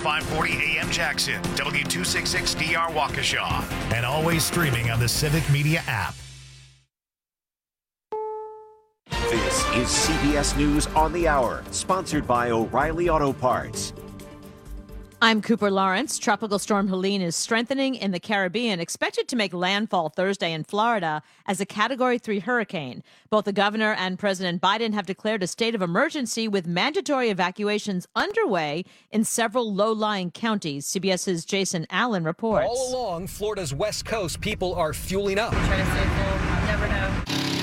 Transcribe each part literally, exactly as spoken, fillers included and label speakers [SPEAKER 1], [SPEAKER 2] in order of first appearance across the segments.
[SPEAKER 1] five forty A M Jackson, W two sixty-six D R Waukesha, and always streaming on the Civic Media app.
[SPEAKER 2] This is C B S News on the Hour, sponsored by O'Reilly Auto Parts.
[SPEAKER 3] I'm Cooper Lawrence. Tropical storm Helene is strengthening in the Caribbean, expected to make landfall Thursday in Florida as a Category three hurricane. Both the governor and President Biden have declared a state of emergency with mandatory evacuations underway in several low-lying counties. CBS's Jason Allen reports.
[SPEAKER 4] All along Florida's west coast, people are fueling up.
[SPEAKER 5] Try to stay full. I'll never know.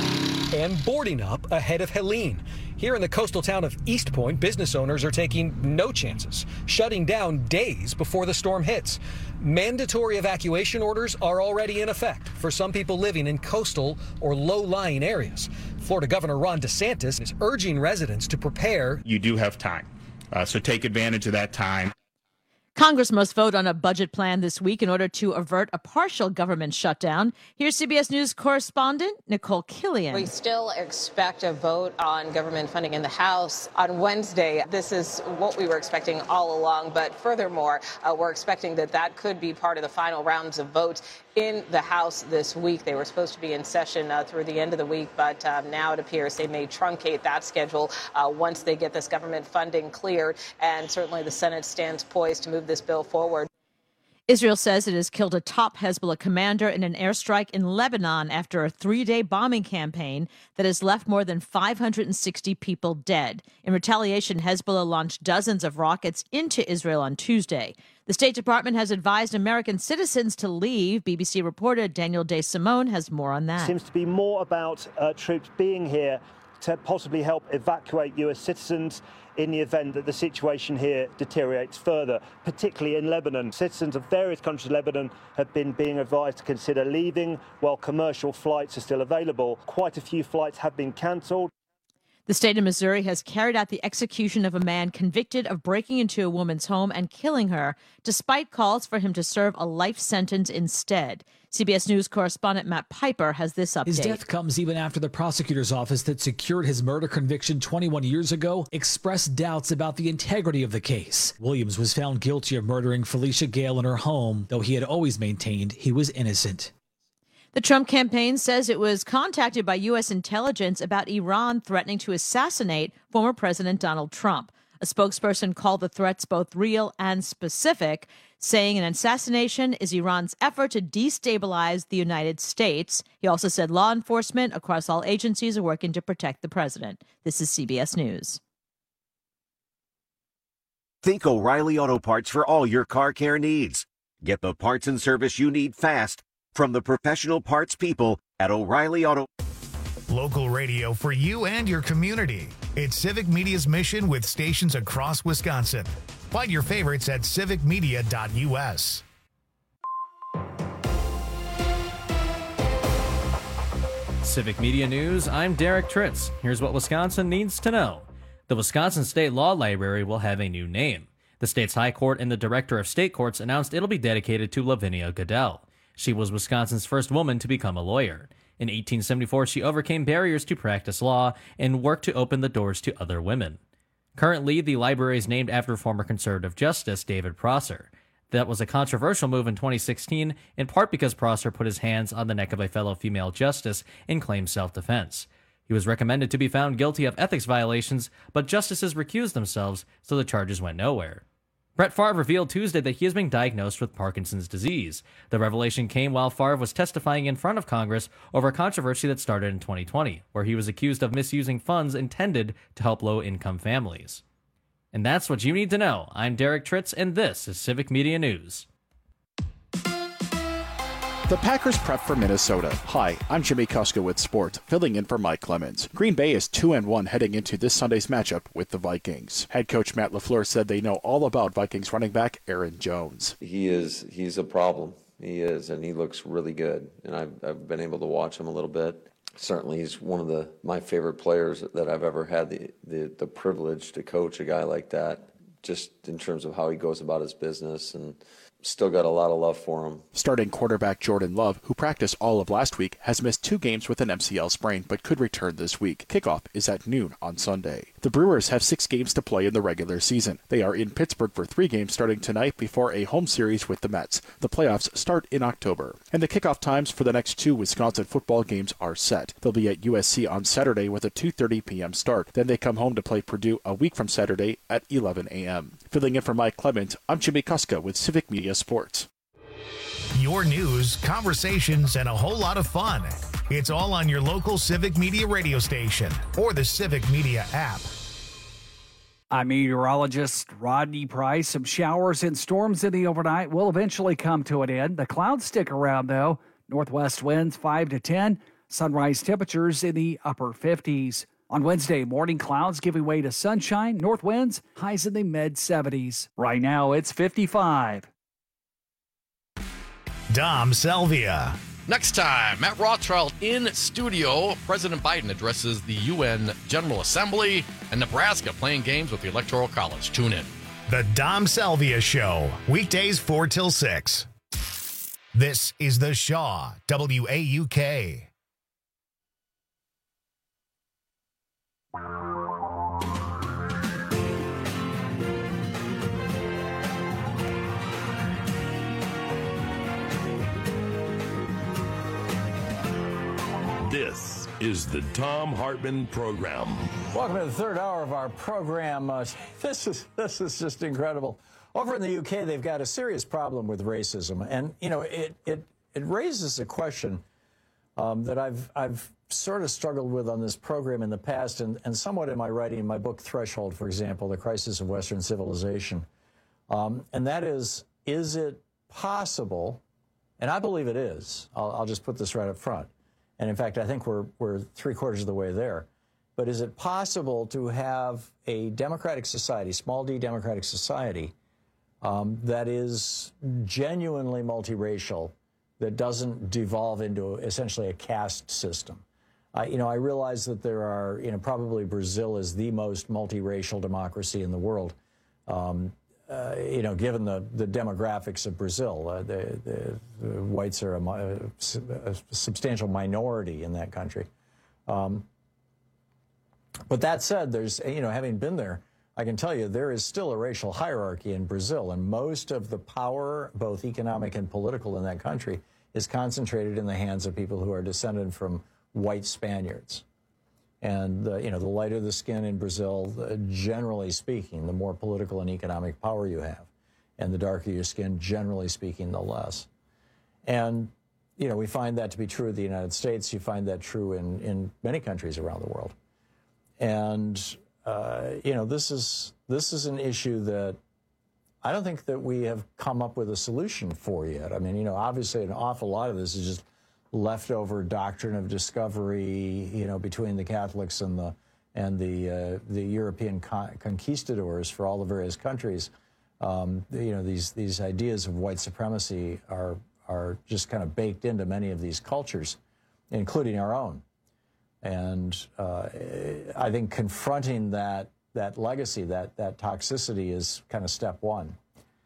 [SPEAKER 4] And boarding up ahead of Helene. Here in the coastal town of East Point, business owners are taking no chances, shutting down days before the storm hits. Mandatory evacuation orders are already in effect for some people living in coastal or low-lying areas. Florida Governor Ron DeSantis is urging residents to prepare.
[SPEAKER 6] You do have time, uh, so take advantage of that time.
[SPEAKER 3] Congress must vote on a budget plan this week in order to avert a partial government shutdown. Here's C B S News correspondent Nicole Killian.
[SPEAKER 7] We still expect a vote on government funding in the House on Wednesday. This is what we were expecting all along. But furthermore, uh, we're expecting that that could be part of the final rounds of votes in the House this week. They were supposed to be in session uh, through the end of the week, but um, now it appears they may truncate that schedule uh, once they get this government funding cleared. And certainly the Senate stands poised to move this bill forward.
[SPEAKER 3] Israel says it has killed a top Hezbollah commander in an airstrike in Lebanon after a three-day bombing campaign that has left more than five hundred sixty people dead. In retaliation, Hezbollah launched dozens of rockets into Israel on Tuesday. The State Department has advised American citizens to leave. B B C reporter Daniel DeSimone has more on that.
[SPEAKER 8] It seems to be more about uh, troops being here to possibly help evacuate U S citizens in the event that the situation here deteriorates further, particularly in Lebanon. Citizens of various countries in Lebanon have been being advised to consider leaving while commercial flights are still available. Quite a few flights have been cancelled.
[SPEAKER 3] The state of Missouri has carried out the execution of a man convicted of breaking into a woman's home and killing her, despite calls for him to serve a life sentence instead. C B S News correspondent Matt Piper has this update.
[SPEAKER 9] His death comes even after the prosecutor's office that secured his murder conviction twenty-one years ago expressed doubts about the integrity of the case. Williams was found guilty of murdering Felicia Gale in her home, though he had always maintained he was innocent.
[SPEAKER 3] The Trump campaign says it was contacted by U S intelligence about Iran threatening to assassinate former President Donald Trump. A spokesperson called the threats both real and specific, saying an assassination is Iran's effort to destabilize the United States. He also said law enforcement across all agencies are working to protect the president. This is C B S News.
[SPEAKER 2] Think O'Reilly Auto Parts for all your car care needs. Get the parts and service you need fast from the professional parts people at O'Reilly Auto.
[SPEAKER 1] Local radio for you and your community. It's Civic Media's mission with stations across Wisconsin. Find your favorites at civic media dot U S.
[SPEAKER 10] Civic Media News, I'm Derek Tritz. Here's what Wisconsin needs to know. The Wisconsin State Law Library will have a new name. The state's High Court and the Director of State Courts announced it'll be dedicated to Lavinia Goodell. She was Wisconsin's first woman to become a lawyer. In eighteen seventy-four, she overcame barriers to practice law and worked to open the doors to other women. Currently, the library is named after former conservative Justice David Prosser. That was a controversial move in twenty sixteen, in part because Prosser put his hands on the neck of a fellow female justice and claimed self-defense. He was recommended to be found guilty of ethics violations, but justices recused themselves, so the charges went nowhere. Brett Favre revealed Tuesday that he has been diagnosed with Parkinson's disease. The revelation came while Favre was testifying in front of Congress over a controversy that started in twenty twenty, where he was accused of misusing funds intended to help low-income families. And that's what you need to know. I'm Derek Tritz, and this is Civic Media News.
[SPEAKER 11] The Packers prep for Minnesota. Hi, I'm Jimmy Kuska with Sport, filling in for Mike Clemens. Green Bay is two and one heading into this Sunday's matchup with the Vikings. Head coach Matt LaFleur said they know all about Vikings running back Aaron Jones.
[SPEAKER 12] He is he's a problem. He is, and he looks really good. And I've, I've been able to watch him a little bit. Certainly he's one of the my favorite players that I've ever had the, the, the privilege to coach a guy like that. just in terms of how he goes about his business, and still got a lot of love for him.
[SPEAKER 11] Starting quarterback Jordan Love, who practiced all of last week, has missed two games with an M C L sprain but could return this week. Kickoff is at noon on Sunday. The Brewers have six games to play in the regular season. They are in Pittsburgh for three games starting tonight before a home series with the Mets. The playoffs start in October. And the kickoff times for the next two Wisconsin football games are set. They'll be at U S C on Saturday with a two thirty p.m. start. Then they come home to play Purdue a week from Saturday at eleven a.m. Filling in for Mike Clement, I'm Jimmy Kuska with Civic Media Sports.
[SPEAKER 1] Your news, conversations, and a whole lot of fun. It's all on your local Civic Media radio station or the Civic Media app.
[SPEAKER 13] I'm meteorologist Rodney Price. Some showers and storms in the overnight will eventually come to an end. The clouds stick around, though. Northwest winds five to ten. Sunrise temperatures in the upper fifties. On Wednesday, morning clouds giving way to sunshine. North winds, highs in the mid seventies. Right now, it's fifty-five.
[SPEAKER 1] Dom Salvia.
[SPEAKER 14] Next time, Matt Rothschild in studio. President Biden addresses the U N General Assembly, and Nebraska playing games with the Electoral College. Tune in.
[SPEAKER 1] The Dom Salvia Show, weekdays four till six. This is The Shaw, W A U K.
[SPEAKER 15] This is the Thom Hartmann Program.
[SPEAKER 16] Welcome to the third hour of our program. Uh, this is this is just incredible. Over in the U K, they've got a serious problem with racism, and you know it it it raises a question um, that I've I've sort of struggled with on this program in the past, and, and somewhat in my writing in my book Threshold, for example, The Crisis of Western Civilization, um, and that is: is it possible? And I believe it is. I'll, I'll just put this right up front. And in fact, I think we're, we're three quarters of the way there. But is it possible to have a democratic society, small d democratic society, um, that is genuinely multiracial, that doesn't devolve into essentially a caste system? I, you know, I realize that there are, you know, probably Brazil is the most multiracial democracy in the world. Um, Uh, you know, given the, the demographics of Brazil, uh, the, the, the whites are a, a substantial minority in that country. Um, but that said, there's, you know, having been there, I can tell you there is still a racial hierarchy in Brazil, and most of the power, both economic and political, in that country is concentrated in the hands of people who are descended from white Spaniards. And, uh, you know, the lighter the skin in Brazil, uh, generally speaking, the more political and economic power you have. And the darker your skin, generally speaking, the less. And, you know, we find that to be true in the United States. You find that true in, in many countries around the world. And, uh, you know, this is, this is an issue that I don't think that we have come up with a solution for yet. I mean, you know, obviously an awful lot of this is just leftover doctrine of discovery, you know, between the Catholics and the and the uh, the European con conquistadors for all the various countries. Um, you know, these these ideas of white supremacy are are just kind of baked into many of these cultures, including our own. And uh, I think confronting that that legacy, that that toxicity, is kind of step one.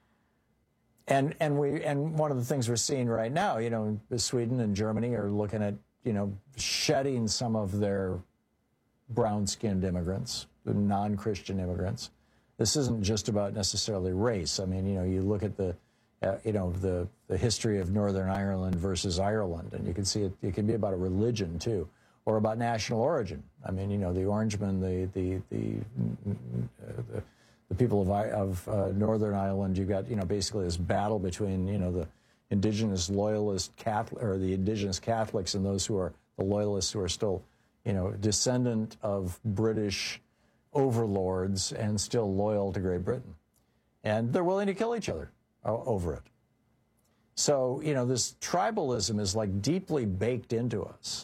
[SPEAKER 16] And and we and one of the things we're seeing right now, you know, Sweden and Germany are looking at, you know, shedding some of their brown-skinned immigrants, the non-Christian immigrants. This isn't just about necessarily race. I mean, you know, you look at the, uh, you know, the the history of Northern Ireland versus Ireland, and you can see it. It can be about a religion too, or about national origin. I mean, you know, the Orangemen, the the the. Uh, the The people of, of uh, Northern Ireland, you got, you know, basically this battle between, you know, the indigenous loyalist Catholic, or the indigenous Catholics, and those who are the loyalists, who are still, you know, descendant of British overlords and still loyal to Great Britain. And they're willing to kill each other over it. So, you know, this tribalism is like deeply baked into us.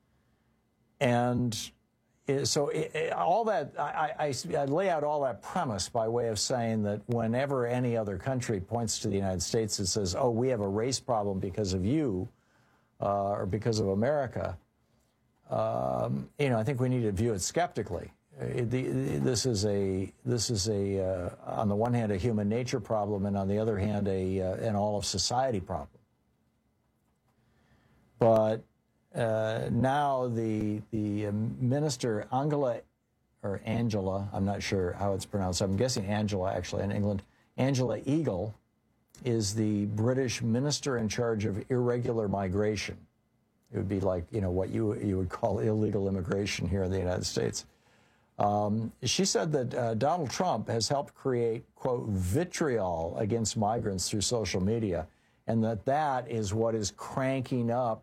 [SPEAKER 16] And so it, it, all that, I, I, I lay out all that premise by way of saying that whenever any other country points to the United States and says, oh, we have a race problem because of you, uh, or because of America, um, you know, I think we need to view it skeptically. the, this is a this is a uh, on the one hand a human nature problem, and on the other hand a uh, an all of society problem. But uh, now the the minister Angela or Angela, I'm not sure how it's pronounced. I'm guessing Angela actually in England. Angela Eagle is the British minister in charge of irregular migration. It would be like, you know, what you you would call illegal immigration here in the United States. Um, she said that uh, Donald Trump has helped create, quote, vitriol against migrants through social media, and that that is what is cranking up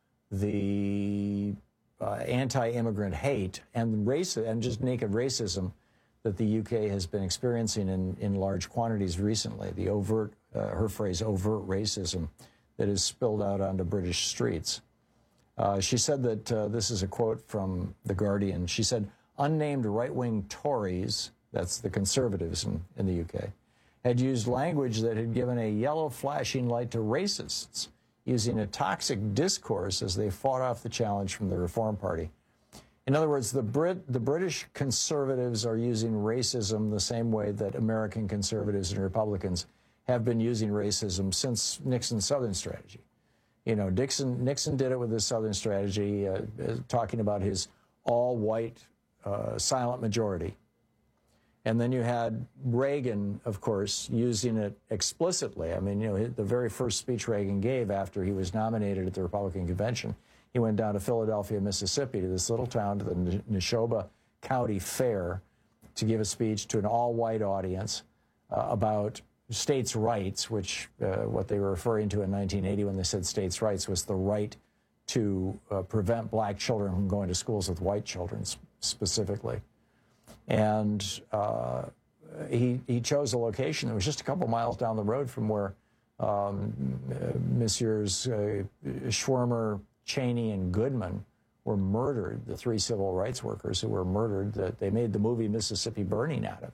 [SPEAKER 16] the uh, anti-immigrant hate and race and just naked racism that the U K has been experiencing in, in large quantities recently, the overt, uh, her phrase, overt racism that is spilled out onto British streets. Uh, she said that, uh, this is a quote from The Guardian, she said, unnamed right-wing Tories, that's the conservatives in, in the U K, had used language that had given a yellow flashing light to racists, using a toxic discourse as they fought off the challenge from the Reform Party. In other words, the Brit, the British conservatives are using racism the same way that American conservatives and Republicans have been using racism since Nixon's Southern strategy. You know, Nixon, Nixon did it with his Southern strategy, uh, talking about his all-white uh, silent majority. And then you had Reagan, of course, using it explicitly. I mean, you know, the very first speech Reagan gave after he was nominated at the Republican convention, he went down to Philadelphia, Mississippi, to this little town, to the Neshoba County Fair, to give a speech to an all-white audience uh, about states' rights, which uh, what they were referring to in nineteen eighty when they said states' rights was the right to uh, prevent black children from going to schools with white children specifically. And uh, he, he chose a location that was just a couple miles down the road from where um, Messieurs uh, Schwimmer, Cheney, and Goodman were murdered, the three civil rights workers who were murdered that they made the movie Mississippi Burning out of.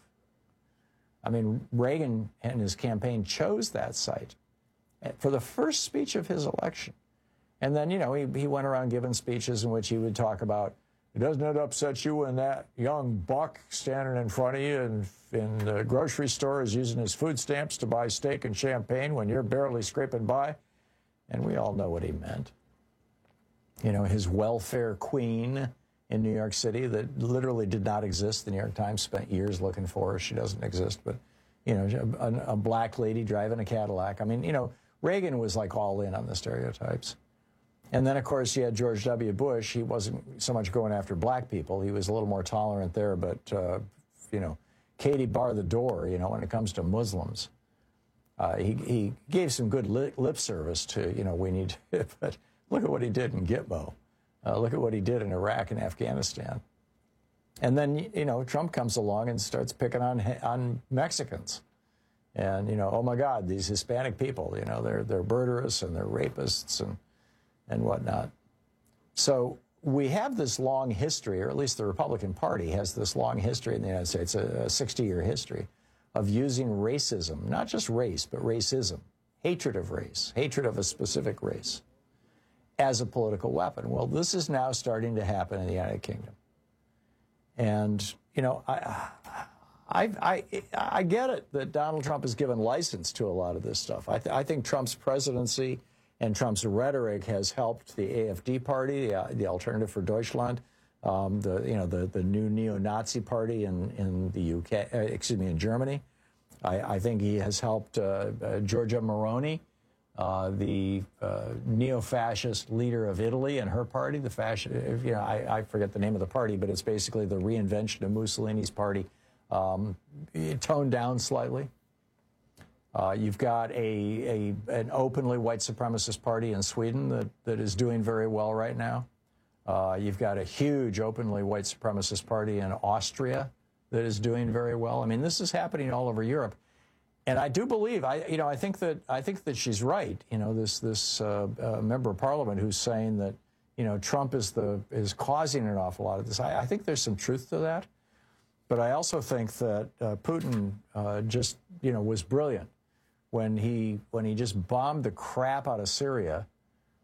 [SPEAKER 16] I mean, Reagan and his campaign chose that site for the first speech of his election. And then, you know, he, he went around giving speeches in which he would talk about, doesn't it upset you when that young buck standing in front of you in, in the grocery store is using his food stamps to buy steak and champagne when you're barely scraping by? And we all know what he meant. You know, his welfare queen in New York City that literally did not exist. The New York Times spent years looking for her. She doesn't exist. But, you know, a, a black lady driving a Cadillac. I mean, you know, Reagan was like all in on the stereotypes. And then, of course, you had George W. Bush. He wasn't so much going after black people. He was a little more tolerant there. But, uh, you know, Katie bar the door, you know, when it comes to Muslims. Uh, he, he gave some good lip, lip service to, you know, we need to, but look at what he did in Gitmo. Uh, look at what he did in Iraq and Afghanistan. And then, you know, Trump comes along and starts picking on on Mexicans. And, you know, oh, my God, these Hispanic people, you know, they're they're murderers and they're rapists and, and whatnot. So we have this long history, or at least the Republican Party has this long history in the United States, a sixty-year history of using racism, not just race, but racism, hatred of race, hatred of a specific race, as a political weapon. Well, this is now starting to happen in the United Kingdom. And, you know, I, I, I, I get it that Donald Trump has given license to a lot of this stuff. I, th I think Trump's presidency and Trump's rhetoric has helped the A F D party, the, the Alternative for Deutschland, um, the, you know, the, the new neo-Nazi party in, in the U K, uh, excuse me, in Germany. I, I think he has helped uh, uh, Giorgia Meloni, Uh, the uh, neo-fascist leader of Italy and her party, the fascist, you know, I, I forget the name of the party, but it's basically the reinvention of Mussolini's party, um, toned down slightly. Uh, you've got a, a an openly white supremacist party in Sweden that, that is doing very well right now. Uh, you've got a huge openly white supremacist party in Austria that is doing very well. I mean, this is happening all over Europe. And I do believe, I, you know, I think that I think that she's right. You know, this this uh, uh, member of Parliament who's saying that, you know, Trump is the is causing an awful lot of this. I, I think there's some truth to that, but I also think that uh, Putin uh, just, you know, was brilliant when he when he just bombed the crap out of Syria,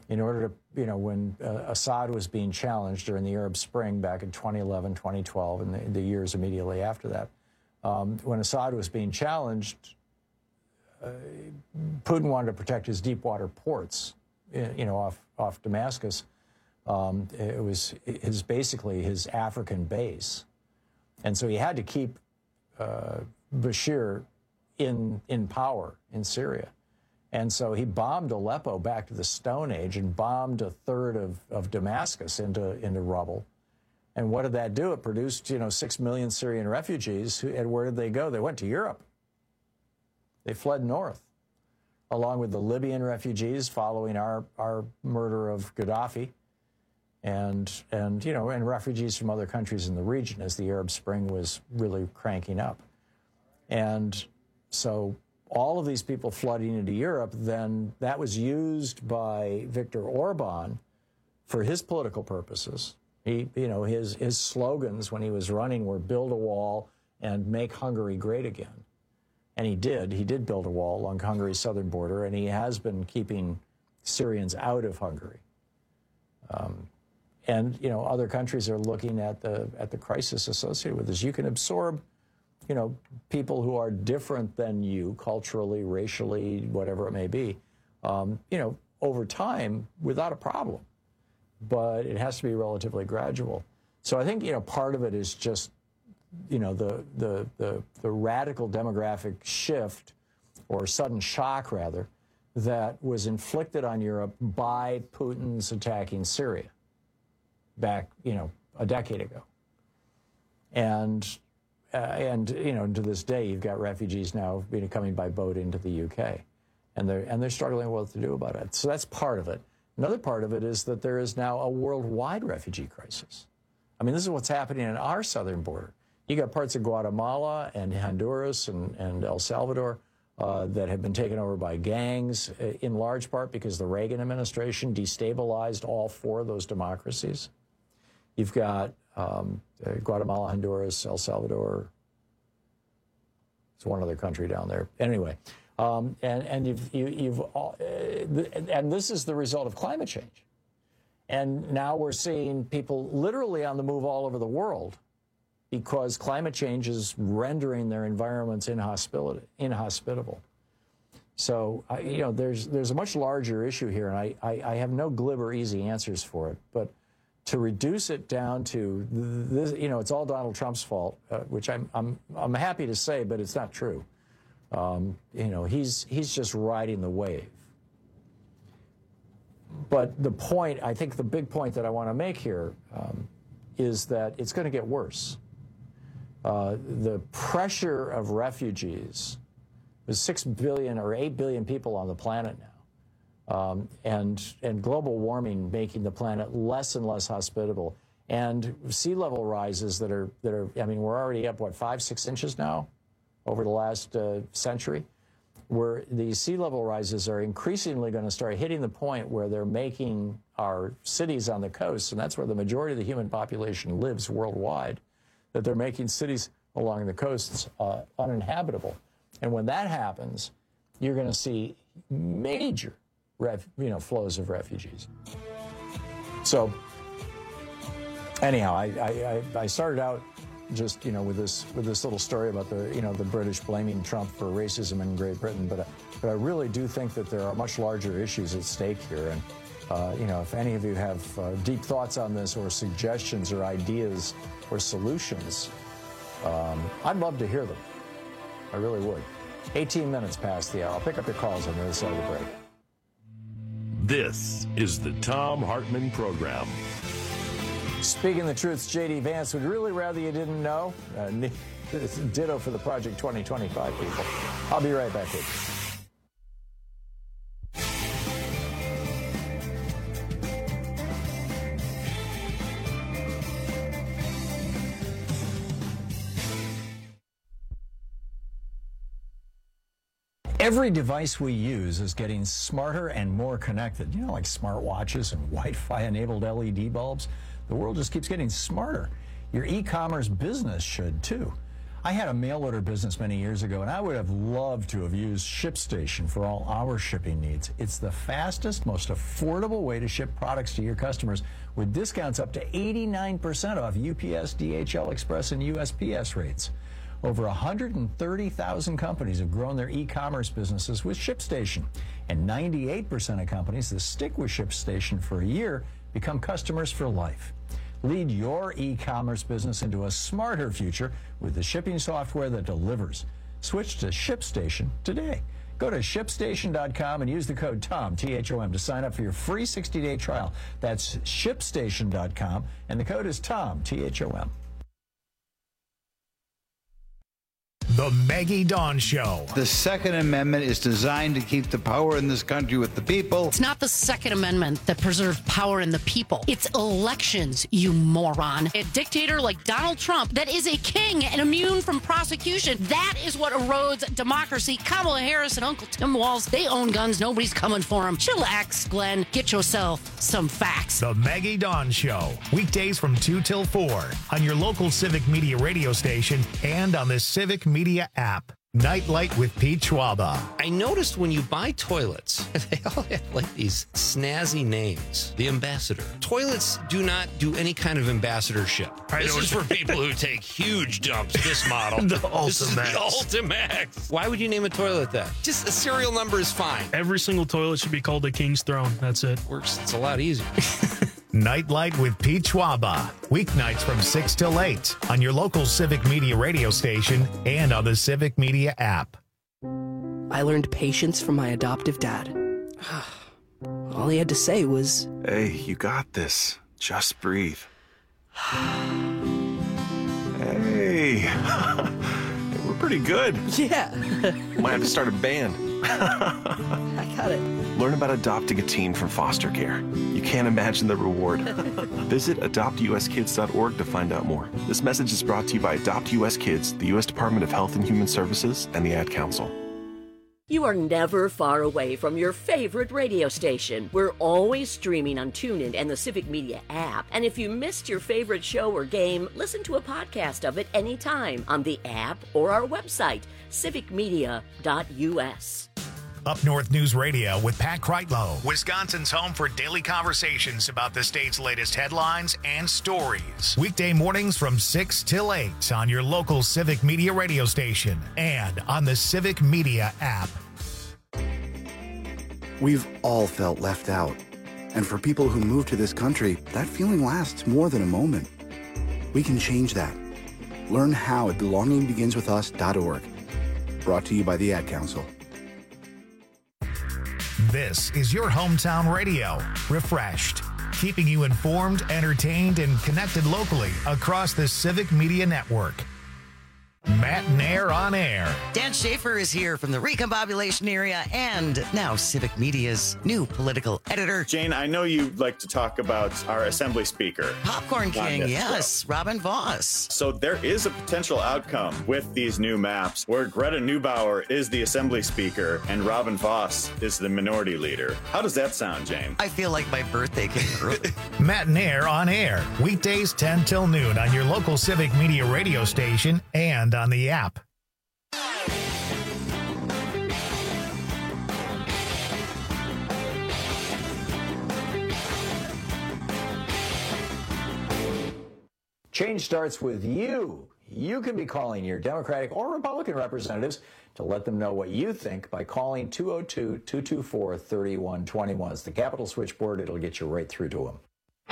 [SPEAKER 16] in order to, you know, when uh, Assad was being challenged during the Arab Spring back in twenty eleven, twenty twelve, and the, the years immediately after that, um, when Assad was being challenged, uh, Putin wanted to protect his deep water ports, you know, off, off Damascus. Um, it was his basically his African base. And so he had to keep uh, Bashir in, in power in Syria. And so he bombed Aleppo back to the Stone Age and bombed a third of, of Damascus into, into rubble. And what did that do? It produced, you know, six million Syrian refugees. Who, and where did they go? They went to Europe. They fled north, along with the Libyan refugees following our, our murder of Gaddafi, and, and, you know, and refugees from other countries in the region as the Arab Spring was really cranking up. And so all of these people flooding into Europe, then that was used by Viktor Orban for his political purposes. He, you know, his, his slogans when he was running were build a wall and make Hungary great again. And he did. He did build a wall along Hungary's southern border, and he has been keeping Syrians out of Hungary. Um, and, you know, other countries are looking at the, at the crisis associated with this. You can absorb, you know, people who are different than you, culturally, racially, whatever it may be, um, you know, over time without a problem. But it has to be relatively gradual. So I think, you know, part of it is just, you know, the, the, the, the radical demographic shift, or sudden shock, rather, that was inflicted on Europe by Putin's attacking Syria back, you know, a decade ago. And, uh, and you know, to this day, you've got refugees now you know, coming by boat into the U K. And they're, and they're struggling with what to do about it. So that's part of it. Another part of it is that there is now a worldwide refugee crisis. I mean, this is what's happening in our southern border. You got parts of Guatemala and Honduras and, and El Salvador uh, that have been taken over by gangs, uh, in large part because the Reagan administration destabilized all four of those democracies. You've got um, uh, Guatemala, Honduras, El Salvador. There's one other country down there. Anyway, um, and, and you've, you, you've all, uh, and this is the result of climate change. And now we're seeing people literally on the move all over the world, because climate change is rendering their environments inhospitable. inhospitable. So, I, you know, there's there's a much larger issue here, and I, I, I have no glib or easy answers for it. But to reduce it down to this, you know, it's all Donald Trump's fault, uh, which I'm I'm I'm happy to say, but it's not true. Um, you know, he's he's just riding the wave. But the point, I think, the big point that I want to make here um, is that it's going to get worse. Uh, the pressure of refugees, there's six billion or eight billion people on the planet now, um, and and global warming making the planet less and less hospitable, and sea level rises that are that are. I mean, we're already up what five six inches now over the last uh, century, where these sea level rises are increasingly going to start hitting the point where they're making our cities on the coast, and that's where the majority of the human population lives worldwide, that they're making cities along the coasts uh, uninhabitable. And when that happens, you're going to see major ref, you know, flows of refugees. So anyhow, I, I, I started out just, you know, with this with this little story about the, you know, the British blaming Trump for racism in Great Britain, but, uh, but I really do think that there are much larger issues at stake here. And, uh, you know, if any of you have uh, deep thoughts on this, or suggestions or ideas or solutions, um, I'd love to hear them. I really would. eighteen minutes past the hour. I'll pick up your calls on the other side of the break.
[SPEAKER 15] This is the Thom Hartmann Program.
[SPEAKER 16] Speaking the truth, J D Vance would really rather you didn't know. Uh, ditto for the Project twenty twenty-five people. I'll be right back with you. Every device we use is getting smarter and more connected. You know, like smartwatches and Wi-Fi enabled L E D bulbs. The world just keeps getting smarter. Your e-commerce business should too. I had a mail order business many years ago, and I would have loved to have used ShipStation for all our shipping needs. It's the fastest, most affordable way to ship products to your customers with discounts up to eighty-nine percent off U P S, D H L Express, and U S P S rates. Over one hundred thirty thousand companies have grown their e-commerce businesses with ShipStation, and ninety-eight percent of companies that stick with ShipStation for a year become customers for life. Lead your e-commerce business into a smarter future with the shipping software that delivers. Switch to ShipStation today. Go to ship station dot com and use the code TOM, T H O M, to sign up for your free sixty-day trial. That's ship station dot com, and the code is TOM, T H O M.
[SPEAKER 1] The Maggie Dawn Show.
[SPEAKER 17] The Second Amendment is designed to keep the power in this country with the people.
[SPEAKER 18] It's not the Second Amendment that preserves power in the people. It's elections, you moron. A dictator like Donald Trump that is a king and immune from prosecution. That is what erodes democracy. Kamala Harris and Uncle Tim Walz, they own guns. Nobody's coming for them. Chillax, Glenn. Get yourself some facts.
[SPEAKER 1] The Maggie Dawn Show. Weekdays from two till four on your local Civic Media radio station and on the Civic Media app. Nightlight with Pete Schwaba.
[SPEAKER 19] I noticed when you buy toilets, they all have like these snazzy names. The Ambassador. Toilets do not do any kind of ambassadorship. I this is for people who take huge dumps. This model.
[SPEAKER 20] The
[SPEAKER 19] This is the
[SPEAKER 20] Ultimax.
[SPEAKER 19] Ultimax. Why would you name a toilet that? Just a serial number is fine.
[SPEAKER 20] Every single toilet should be called a King's Throne. That's it.
[SPEAKER 19] Works. It's a lot easier.
[SPEAKER 1] Nightlight with Pete Schwaba. Weeknights from six till eight on your local Civic Media radio station and on the Civic Media app.
[SPEAKER 21] I learned patience from my adoptive dad. All he had to say was,
[SPEAKER 22] "Hey, you got this. Just breathe." Hey, we're pretty good.
[SPEAKER 21] Yeah.
[SPEAKER 22] Might have to start a band.
[SPEAKER 21] I got it.
[SPEAKER 22] Learn about adopting a teen from foster care. You can't imagine the reward. Visit adopt u s kids dot org to find out more. This message is brought to you by Adopt U S Kids, the U S Department of Health and Human Services, and the Ad Council.
[SPEAKER 23] You are never far away from your favorite radio station. We're always streaming on TuneIn and the Civic Media app. And if you missed your favorite show or game, listen to a podcast of it anytime on the app or our website, civic media dot u s.
[SPEAKER 1] Up North News Radio with Pat Kreitlow, Wisconsin's home for daily conversations about the state's latest headlines and stories. Weekday mornings from six till eight on your local Civic Media radio station and on the Civic Media app.
[SPEAKER 24] We've all felt left out. And for people who move to this country, that feeling lasts more than a moment. We can change that. Learn how at belonging begins with us dot org. Brought to you by the Ad Council.
[SPEAKER 1] This is your hometown radio, refreshed, keeping you informed, entertained, and connected locally across the Civic Media Network. Matt Nair on air.
[SPEAKER 25] Dan Schaefer is here from the Recombobulation area and now Civic Media's new political editor.
[SPEAKER 26] Jane, I know you like to talk about our Assembly Speaker.
[SPEAKER 25] Popcorn King, yes, show. Robin Voss.
[SPEAKER 26] So there is a potential outcome with these new maps where Greta Neubauer is the Assembly Speaker and Robin Voss is the Minority Leader. How does that sound, Jane?
[SPEAKER 25] I feel like my birthday came early.
[SPEAKER 1] Matt Nair on air, weekdays ten till noon on your local Civic Media radio station and on the app.
[SPEAKER 16] Change starts with you. You can be calling your Democratic or Republican representatives to let them know what you think by calling two oh two, two two four, three one two one. It's the Capitol switchboard. It'll get you right through to them.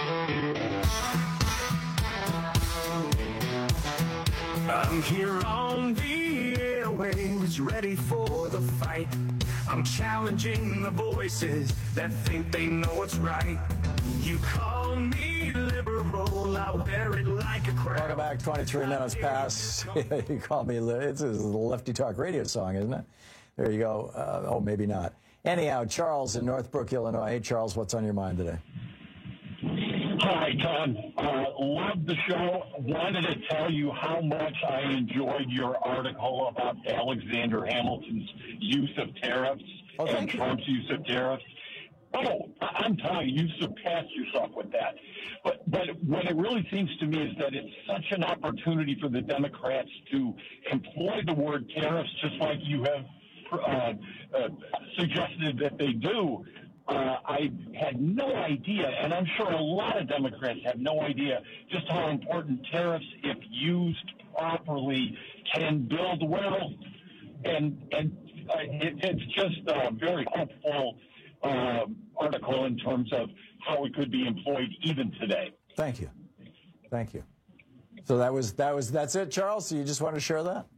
[SPEAKER 27] I'm here on the airwaves, ready for the fight. I'm challenging the voices that think they know what's right. You call me liberal, I'll wear it like a crown.
[SPEAKER 16] Welcome back, twenty-three minutes past. You call me, it's a Lefty Talk radio song, isn't it? There you go. Uh, oh, maybe not. Anyhow, Charles in Northbrook, Illinois. Hey, Charles, what's on your mind today?
[SPEAKER 28] Hi, Tom. Uh, love the show. Wanted to tell you how much I enjoyed your article about Alexander Hamilton's use of tariffs
[SPEAKER 16] oh,
[SPEAKER 28] and
[SPEAKER 16] you.
[SPEAKER 28] Trump's use of tariffs. Oh, I'm telling you, you surpassed yourself with that. But but what it really seems to me is that it's such an opportunity for the Democrats to employ the word tariffs, just like you have uh, uh, suggested that they do. Uh, I had no idea, and I'm sure a lot of Democrats have no idea just how important tariffs, if used properly, can build wealth. And and uh, it, it's just a very hopeful uh, article in terms of how it could be employed even today.
[SPEAKER 16] Thank you. Thank you. So that was that was that's it, Charles? So you just want to share that?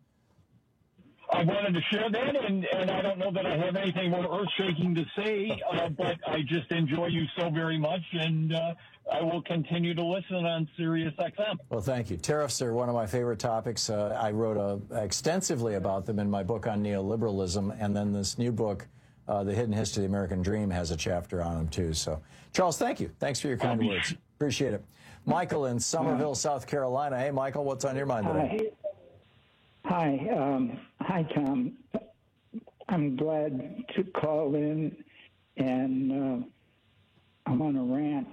[SPEAKER 28] I wanted to share that, and, and I don't know that I have anything more earth-shaking to say, uh, but I just enjoy you so very much, and uh, I will continue to listen on Sirius X M.
[SPEAKER 16] Well, thank you. Tariffs are one of my favorite topics. Uh, I wrote uh, extensively about them in my book on neoliberalism, and then this new book, uh, The Hidden History of the American Dream, has a chapter on them, too. So, Charles, thank you. Thanks for your kind words. Appreciate it. Michael in Somerville, South Carolina. Hey, Michael, what's on your mind today?
[SPEAKER 2] Hi. Hi, um, hi, Tom. I'm glad to call in, and uh, I'm on a rant.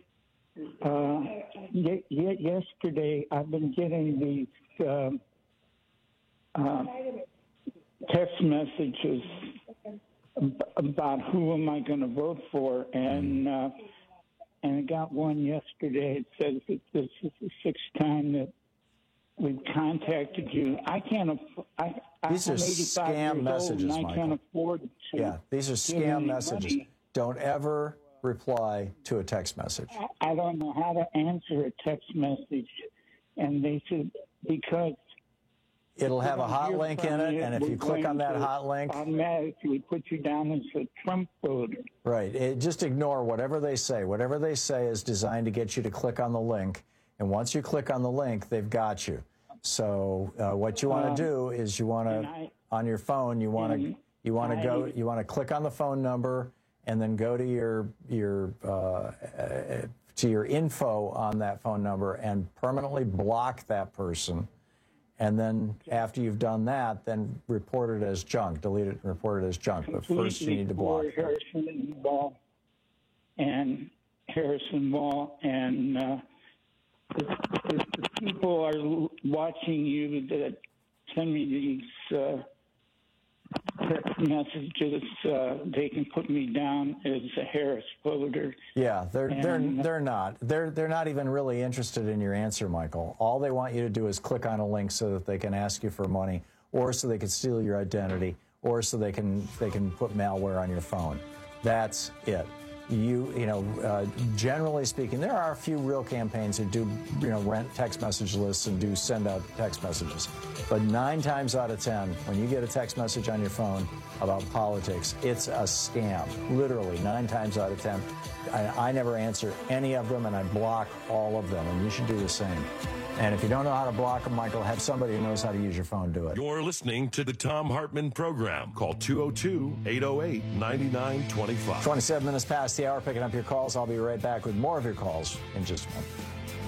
[SPEAKER 2] Uh, y- y- yesterday, I've been getting these uh, uh, text messages ab- about who am I going to vote for, and uh, and I got one yesterday. It says that this is the sixth time that we've contacted you. I can't. Aff- I,
[SPEAKER 16] These
[SPEAKER 2] I'm
[SPEAKER 16] are
[SPEAKER 2] eighty-five
[SPEAKER 16] scam
[SPEAKER 2] years
[SPEAKER 16] messages,
[SPEAKER 2] old, and I
[SPEAKER 16] Michael.
[SPEAKER 2] can't afford to.
[SPEAKER 16] Yeah, these are
[SPEAKER 2] give
[SPEAKER 16] scam
[SPEAKER 2] any
[SPEAKER 16] messages.
[SPEAKER 2] money.
[SPEAKER 16] Don't ever reply to a text message.
[SPEAKER 2] I don't know how to answer a text message, and they said because
[SPEAKER 16] It'll have a hot
[SPEAKER 2] hear
[SPEAKER 16] link
[SPEAKER 2] from
[SPEAKER 16] in it,
[SPEAKER 2] you,
[SPEAKER 16] and if
[SPEAKER 2] we're
[SPEAKER 16] you click on
[SPEAKER 2] going
[SPEAKER 16] that
[SPEAKER 2] to
[SPEAKER 16] hot link,
[SPEAKER 2] automatically put you down as a Trump voter.
[SPEAKER 16] right, it, just ignore whatever they say. Whatever they say is designed to get you to click on the link, and once you click on the link, they've got you. So uh, what you want to
[SPEAKER 2] Um,
[SPEAKER 16] do is you want to, on your phone, you want to
[SPEAKER 2] and
[SPEAKER 16] you want to go,
[SPEAKER 2] I-
[SPEAKER 16] you want to click on the phone number, and then go to your your uh, uh, to your info on that phone number and permanently block that person. And then after you've done that, then report it as junk, delete it and report it as junk. But first you need to block.
[SPEAKER 2] For Harrison Ball and Harrison Ball and uh, the, the, the people are l- watching you that send me these uh, text messages. Uh, they can put me down as a Harris voter.
[SPEAKER 16] Yeah, they're they're
[SPEAKER 2] And-
[SPEAKER 16] they're not. They're they're not even really interested in your answer, Michael. All they want you to do is click on a link so that they can ask you for money, or so they can steal your identity, or so they can they can put malware on your phone. That's it. You you know, uh, generally speaking, there are a few real campaigns that do you know rent text message lists and do send out text messages, but nine times out of ten, when you get a text message on your phone about politics, it's a scam. Literally, nine times out of ten. I, I never answer any of them, and I block all of them, and you should do the same. And if you don't know how to block them, Michael, have somebody who knows how to use your phone do it.
[SPEAKER 15] You're listening to the Tom Hartman Program. Call two oh two, eight oh eight, nine nine two five.
[SPEAKER 16] twenty-seven minutes past the hour, picking up your calls. I'll be right back with more of your calls in just a moment.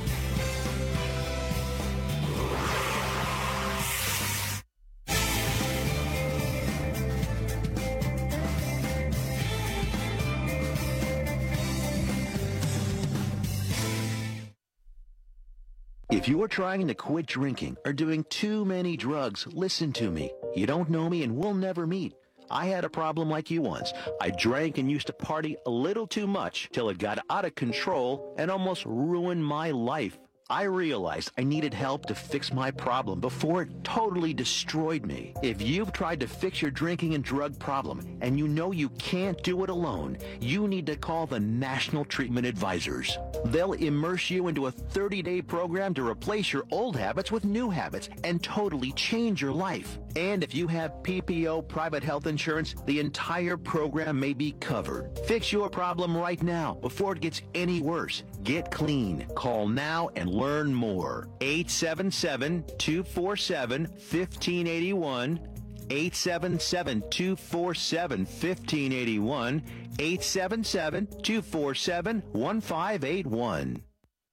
[SPEAKER 3] If you are trying to quit drinking or doing too many drugs, listen to me. You don't know me and we'll never meet. I had a problem like you once. I drank and used to party a little too much till it got out of control and almost ruined my life. I realized I needed help to fix my problem before it totally destroyed me. If you've tried to fix your drinking and drug problem and you know you can't do it alone, you need to call the National Treatment Advisors. They'll immerse you into a thirty-day program to replace your old habits with new habits and totally change your life. And if you have P P O private health insurance, the entire program may be covered. Fix your problem right now before it gets any worse. Get clean. Call now and learn more. eight seven seven, two four seven, one five eight one. eight seven seven, two four seven, one five eight one. eight seven seven, two four seven, one five eight one.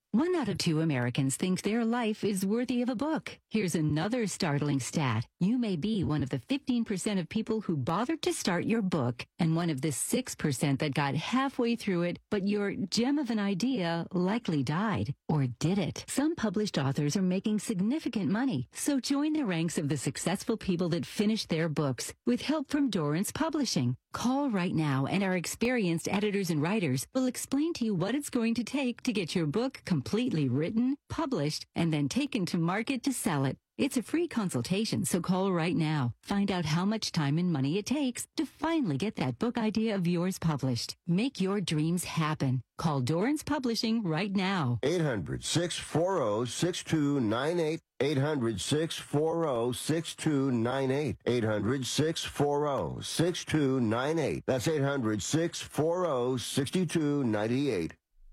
[SPEAKER 4] One out of two Americans think their life is worthy of a book. Here's another startling stat. You may be one of the fifteen percent of people who bothered to start your book and one of the six percent that got halfway through it, but your gem of an idea likely died. Or did it? Some published authors are making significant money, so join the ranks of the successful people that finished their books with help from Dorrance Publishing. Call right now and our experienced editors and writers will explain to you what it's going to take to get your book completely written, published, and then taken to market to sell it. It's a free consultation, so call right now. Find out how much time and money it takes to finally get that book idea of yours published. Make your dreams happen. Call Dorrance Publishing right now.
[SPEAKER 5] eight hundred, six four zero, six two nine eight. eight hundred, six four zero, six two nine eight. eight hundred, six four zero, six two nine eight. That's eight hundred, six four zero, six two nine eight.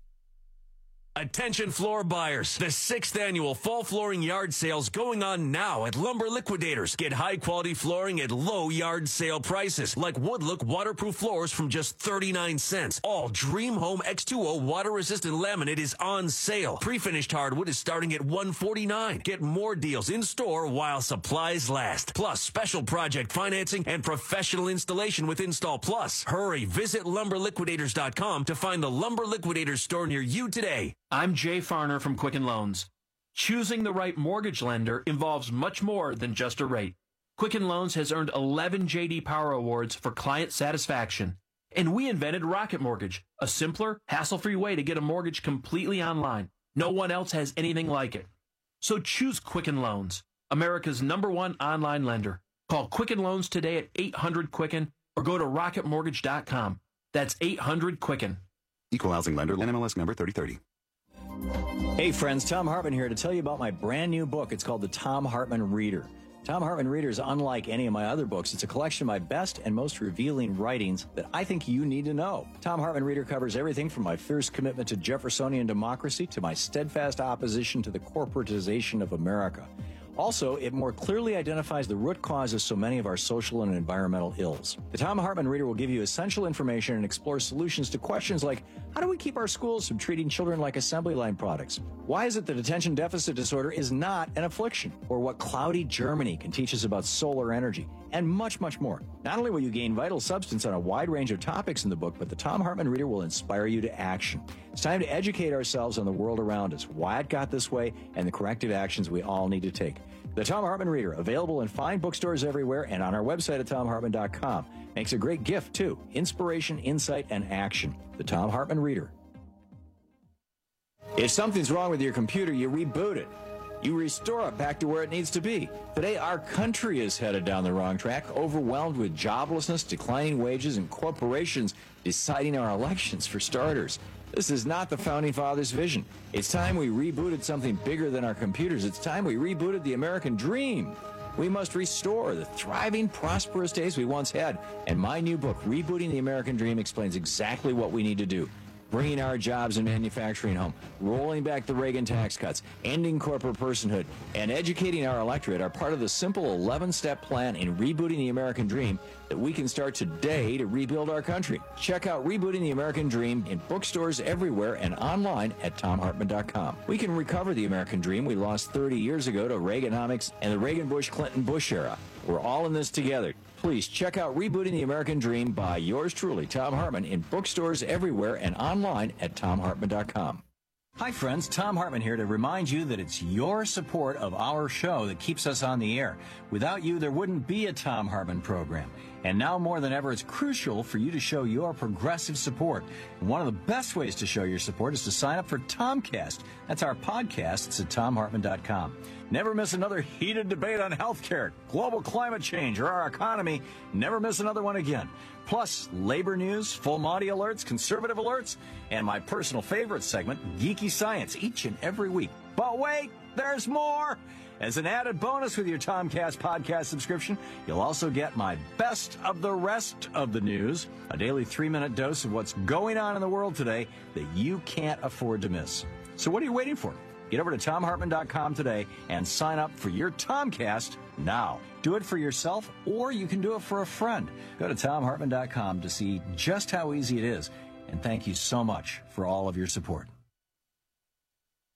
[SPEAKER 6] Attention floor buyers. The sixth annual fall flooring yard sales going on now at Lumber Liquidators. Get high quality flooring at low yard sale prices like Woodlook waterproof floors from just thirty-nine cents. All Dream Home X two O water resistant laminate is on sale. Pre-finished hardwood is starting at one forty-nine. Get more deals in store while supplies last. Plus special project financing and professional installation with Install Plus. Hurry, visit lumber liquidators dot com to find the Lumber Liquidators store near you today.
[SPEAKER 7] I'm Jay Farner from Quicken Loans. Choosing the right mortgage lender involves much more than just a rate. Quicken Loans has earned eleven J D Power Awards for client satisfaction. And we invented Rocket Mortgage, a simpler, hassle-free way to get a mortgage completely online. No one else has anything like it. So choose Quicken Loans, America's number one online lender. Call Quicken Loans today at eight hundred Quicken or go to rocket mortgage dot com. That's eight hundred Quicken.
[SPEAKER 8] Equal housing lender, N M L S number thirty thirty.
[SPEAKER 16] Hey friends, Tom Hartman here to tell you about my brand new book. It's called The Tom Hartman Reader. Tom Hartman Reader is unlike any of my other books. It's a collection of my best and most revealing writings that I think you need to know. Tom Hartman Reader covers everything from my fierce commitment to Jeffersonian democracy to my steadfast opposition to the corporatization of America. Also, it more clearly identifies the root cause of so many of our social and environmental ills. The Tom Hartman Reader will give you essential information and explore solutions to questions like, how do we keep our schools from treating children like assembly line products? Why is it that attention deficit disorder is not an affliction? Or what cloudy Germany can teach us about solar energy? And much, much more. Not only will you gain vital substance on a wide range of topics in the book, but the Tom Hartman Reader will inspire you to action. It's time to educate ourselves on the world around us, why it got this way, and the corrective actions we all need to take. The Tom Hartman Reader, available in fine bookstores everywhere and on our website at tom hartman dot com. Makes a great gift, too. Inspiration, insight, and action. The Tom Hartman Reader. If something's wrong with your computer, you reboot it. You restore it back to where it needs to be. Today, our country is headed down the wrong track, overwhelmed with joblessness, declining wages, and corporations deciding our elections for starters. This is not the Founding Fathers' vision. It's time we rebooted something bigger than our computers. It's time we rebooted the American dream. We must restore the thriving, prosperous days we once had. And my new book, Rebooting the American Dream, explains exactly what we need to do. Bringing our jobs and manufacturing home, rolling back the Reagan tax cuts, ending corporate personhood, and educating our electorate are part of the simple eleven-step plan in rebooting the American dream that we can start today to rebuild our country. Check out Rebooting the American Dream in bookstores everywhere and online at tom hartman dot com. We can recover the American dream we lost thirty years ago to Reaganomics and the Reagan-Bush-Clinton-Bush era. We're all in this together. Please check out Rebooting the American Dream by yours truly, Tom Hartman, in bookstores everywhere and online at tom hartman dot com. Hi friends, Tom Hartman here to remind you that it's your support of our show that keeps us on the air. Without you, there wouldn't be a Tom Hartman program. And now more than ever, it's crucial for you to show your progressive support. And one of the best ways to show your support is to sign up for Tomcast. That's our podcast. It's at tom hartman dot com. Never miss another heated debate on healthcare, global climate change, or our economy. Never miss another one again. Plus, labor news, full Monty alerts, conservative alerts, and my personal favorite segment, Geeky Science, each and every week. But wait, there's more! As an added bonus with your Tomcast podcast subscription, you'll also get my best of the rest of the news, a daily three-minute dose of what's going on in the world today that you can't afford to miss. So what are you waiting for? Get over to tom hartman dot com today and sign up for your Tomcast now. Do it for yourself, or you can do it for a friend. Go to tom hartman dot com to see just how easy it is. And thank you so much for all of your support.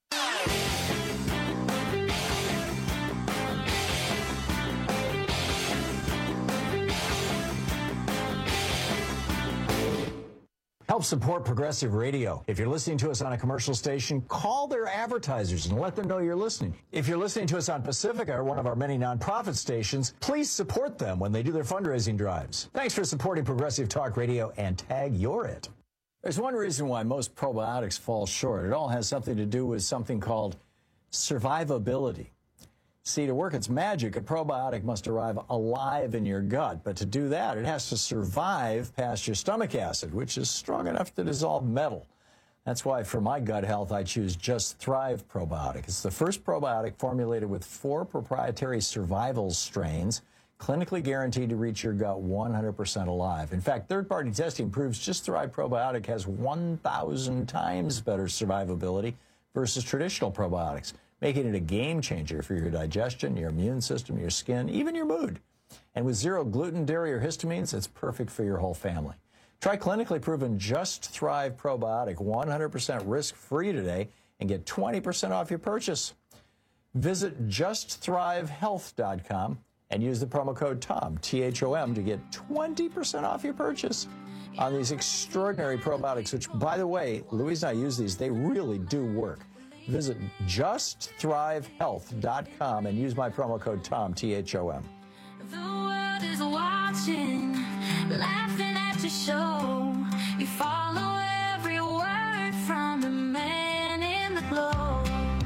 [SPEAKER 16] Help support Progressive Radio. If you're listening to us on a commercial station, call their advertisers and let them know you're listening. If you're listening to us on Pacifica, or one of our many nonprofit stations, please support them when they do their fundraising drives. Thanks for supporting Progressive Talk Radio, and tag you're it. There's one reason why most probiotics fall short. It all has something to do with something called survivability. See, to work its magic, a probiotic must arrive alive in your gut. But to do that, it has to survive past your stomach acid, which is strong enough to dissolve metal. That's why, for my gut health, I choose Just Thrive Probiotic. It's the first probiotic formulated with four proprietary survival strains, clinically guaranteed to reach your gut one hundred percent alive. In fact, third-party testing proves Just Thrive Probiotic has one thousand times better survivability versus traditional probiotics, making it a game changer for your digestion, your immune system, your skin, even your mood. And with zero gluten, dairy, or histamines, it's perfect for your whole family. Try clinically proven Just Thrive Probiotic one hundred percent risk-free today and get twenty percent off your purchase. Visit just thrive health dot com and use the promo code TOM, T H O M, to get twenty percent off your purchase on these extraordinary probiotics, which, by the way, Louise and I use these. They really do work. Visit just thrive health dot com and use my promo code TOM, T H O M.
[SPEAKER 27] The world is watching, laughing at your show. You follow every word from the man in the glow.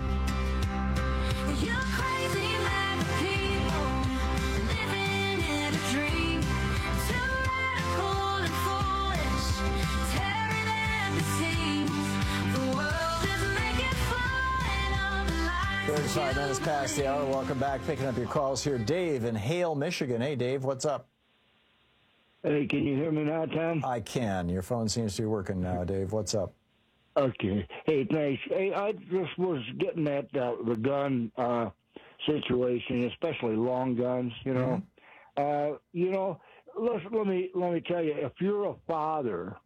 [SPEAKER 27] You're crazy like people, living in a dream. Too radical and foolish, tearing at the seams. The world is making fun of the lies.
[SPEAKER 16] thirty-five minutes past the hour. Welcome back. Picking up your calls here. Dave in Hale, Michigan. Hey, Dave, what's up?
[SPEAKER 9] Hey, can you hear me now, Tom?
[SPEAKER 16] I can. Your phone seems to be working now, Dave. What's up?
[SPEAKER 9] Okay. Hey, thanks. Hey, I just was getting at uh, the gun uh, situation, especially long guns. You know, mm-hmm. uh, you know. Let, let me let me tell you. If you're a father,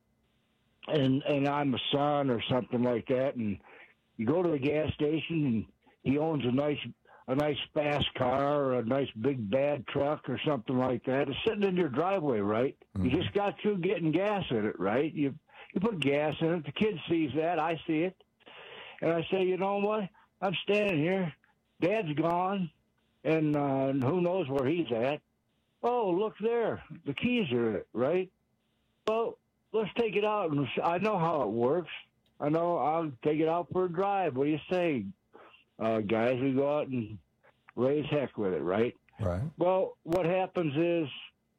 [SPEAKER 9] and and I'm a son or something like that, and you go to the gas station and he owns a nice a nice fast car or a nice big bad truck or something like that. It's sitting in your driveway, right? Mm-hmm. You just got through getting gas in it, right? You you put gas in it. The kid sees that. I see it. And I say, you know what? I'm standing here. Dad's gone, and uh, who knows where he's at. Oh, look there. The keys are it, right? Well, let's take it out. And I know how it works. I know I'll take it out for a drive. What do you say? Uh, guys, we go out and raise heck with it, right?
[SPEAKER 16] Right.
[SPEAKER 9] Well, what happens is,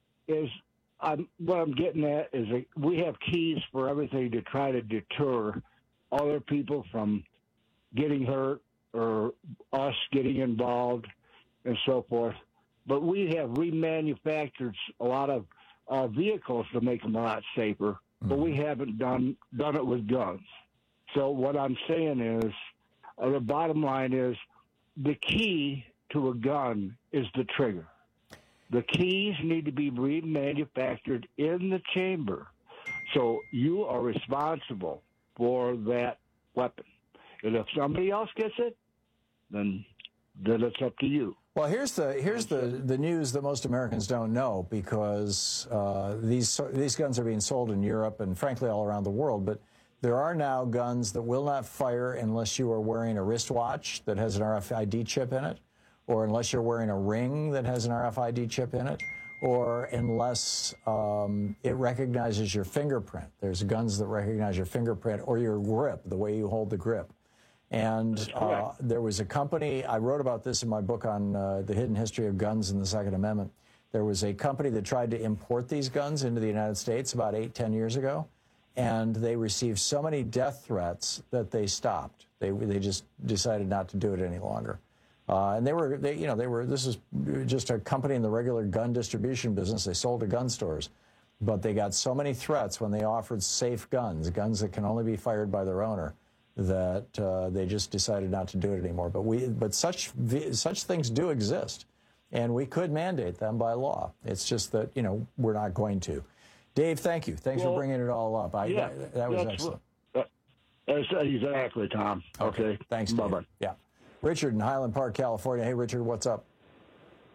[SPEAKER 9] is I'm, what I'm getting at is that we have keys for everything to try to deter other people from getting hurt or us getting involved and so forth. But we have remanufactured a lot of uh, vehicles to make them a lot safer, mm-hmm. but we haven't done done it with guns. So what I'm saying is, Uh, the bottom line is the key to a gun is the trigger. The keys need to be remanufactured in the chamber. So you are responsible for that weapon. And if somebody else gets it, then then it's up to you.
[SPEAKER 16] Well, here's the here's the, the news that most Americans don't know, because uh, these these guns are being sold in Europe and, frankly, all around the world. But there are now guns that will not fire unless you are wearing a wristwatch that has an R F I D chip in it, or unless you're wearing a ring that has an R F I D chip in it, or unless um, it recognizes your fingerprint. There's guns that recognize your fingerprint or your grip, the way you hold the grip. And uh, there was a company, I wrote about this in my book on uh, the hidden history of guns and the Second Amendment. There was a company that tried to import these guns into the United States about eight, ten years ago. And they received so many death threats that they stopped. They they just decided not to do it any longer. Uh, and they were, they, you know, they were. This is just a company in the regular gun distribution business. They sold to gun stores, but they got so many threats when they offered safe guns, guns that can only be fired by their owner, that uh, they just decided not to do it anymore. But we, but such such things do exist, and we could mandate them by law. It's just that, you know, we're not going to. Dave, thank you. Thanks well, for bringing it all up. I,
[SPEAKER 9] yeah,
[SPEAKER 16] that, that was excellent.
[SPEAKER 9] What, uh, exactly, Tom. Okay.
[SPEAKER 16] okay. Thanks, Dave.
[SPEAKER 9] Bye-bye.
[SPEAKER 16] Yeah. Richard in Highland Park, California. Hey, Richard, what's up?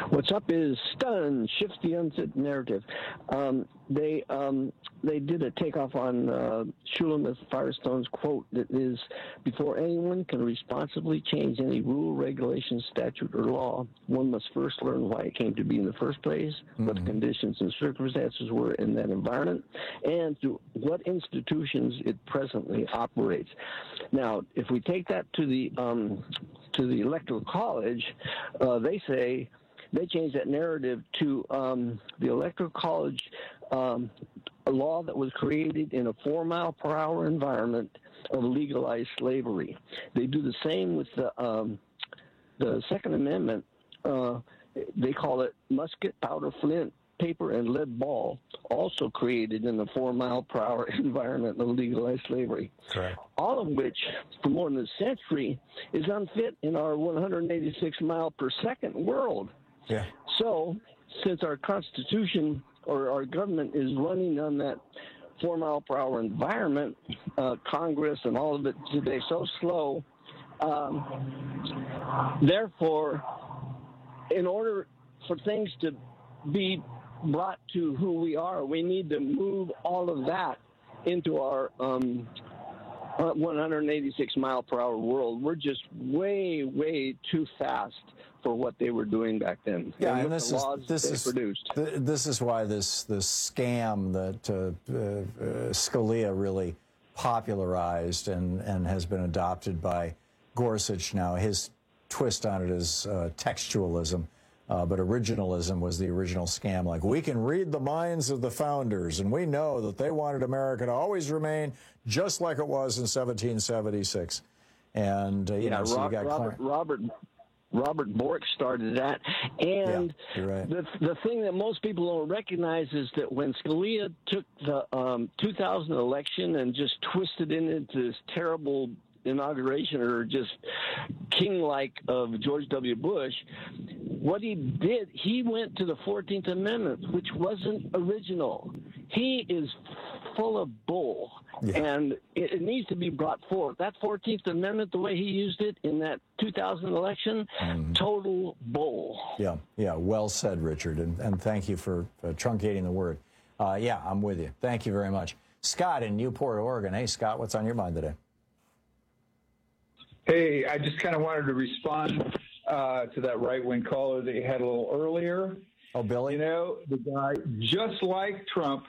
[SPEAKER 10] What's up is stun, shift the unsaid narrative. Um, they um, they did a takeoff on uh, Shulamith Firestone's quote that is, before anyone can responsibly change any rule, regulation, statute, or law, one must first learn why it came to be in the first place, mm-hmm. what the conditions and circumstances were in that environment, and through what institutions it presently operates. Now, if we take that to the um, to the Electoral College, uh, they say they changed that narrative to um, the Electoral College, um, a law that was created in a four mile per hour environment of legalized slavery. They do the same with the um, the Second Amendment. Uh, they call it musket, powder, flint, paper, and lead ball, also created in the four mile per hour environment of legalized slavery.
[SPEAKER 16] Correct. All
[SPEAKER 10] of which, for more than a century, is unfit in our one hundred eighty-six mile per second world.
[SPEAKER 16] Yeah.
[SPEAKER 10] So, since our Constitution or our government is running on that four mile per hour environment, uh, Congress and all of it today so slow, um, therefore, in order for things to be brought to who we are, we need to move all of that into our um, one hundred eighty-six mile per hour world. We're just way, way too fast for what they were doing back then.
[SPEAKER 16] Yeah,
[SPEAKER 10] and,
[SPEAKER 16] and this is this is
[SPEAKER 10] produced.
[SPEAKER 16] Th- this is why this this scam that uh, uh, uh, Scalia really popularized and and has been adopted by Gorsuch now. His twist on it is uh, textualism. Uh, but originalism was the original scam. Like, we can read the minds of the founders, and we know that they wanted America to always remain just like it was in seventeen seventy-six. And, uh, you
[SPEAKER 10] yeah,
[SPEAKER 16] know, so
[SPEAKER 10] Rob,
[SPEAKER 16] you got
[SPEAKER 10] Robert, Robert, Robert Bork started that. And
[SPEAKER 16] yeah, you're right.
[SPEAKER 10] the, the thing that most people don't recognize is that when Scalia took the um, two thousand election and just twisted it into this terrible inauguration or just king-like of George W. Bush, what he did, he went to the fourteenth Amendment, which wasn't original. He is full of bull, yeah. and it, it needs to be brought forth. That fourteenth Amendment, the way he used it in that two thousand election, mm-hmm. total bull.
[SPEAKER 16] Yeah, yeah, well said, Richard, and, and thank you for uh, truncating the word. Uh, yeah, I'm with you. Thank you very much. Scott in Newport, Oregon. Hey, Scott, what's on your mind today?
[SPEAKER 11] Hey, I just kind of wanted to respond uh, to that right-wing caller that you had a little earlier.
[SPEAKER 16] Oh, Billy?
[SPEAKER 11] You know, the guy, just like Trump,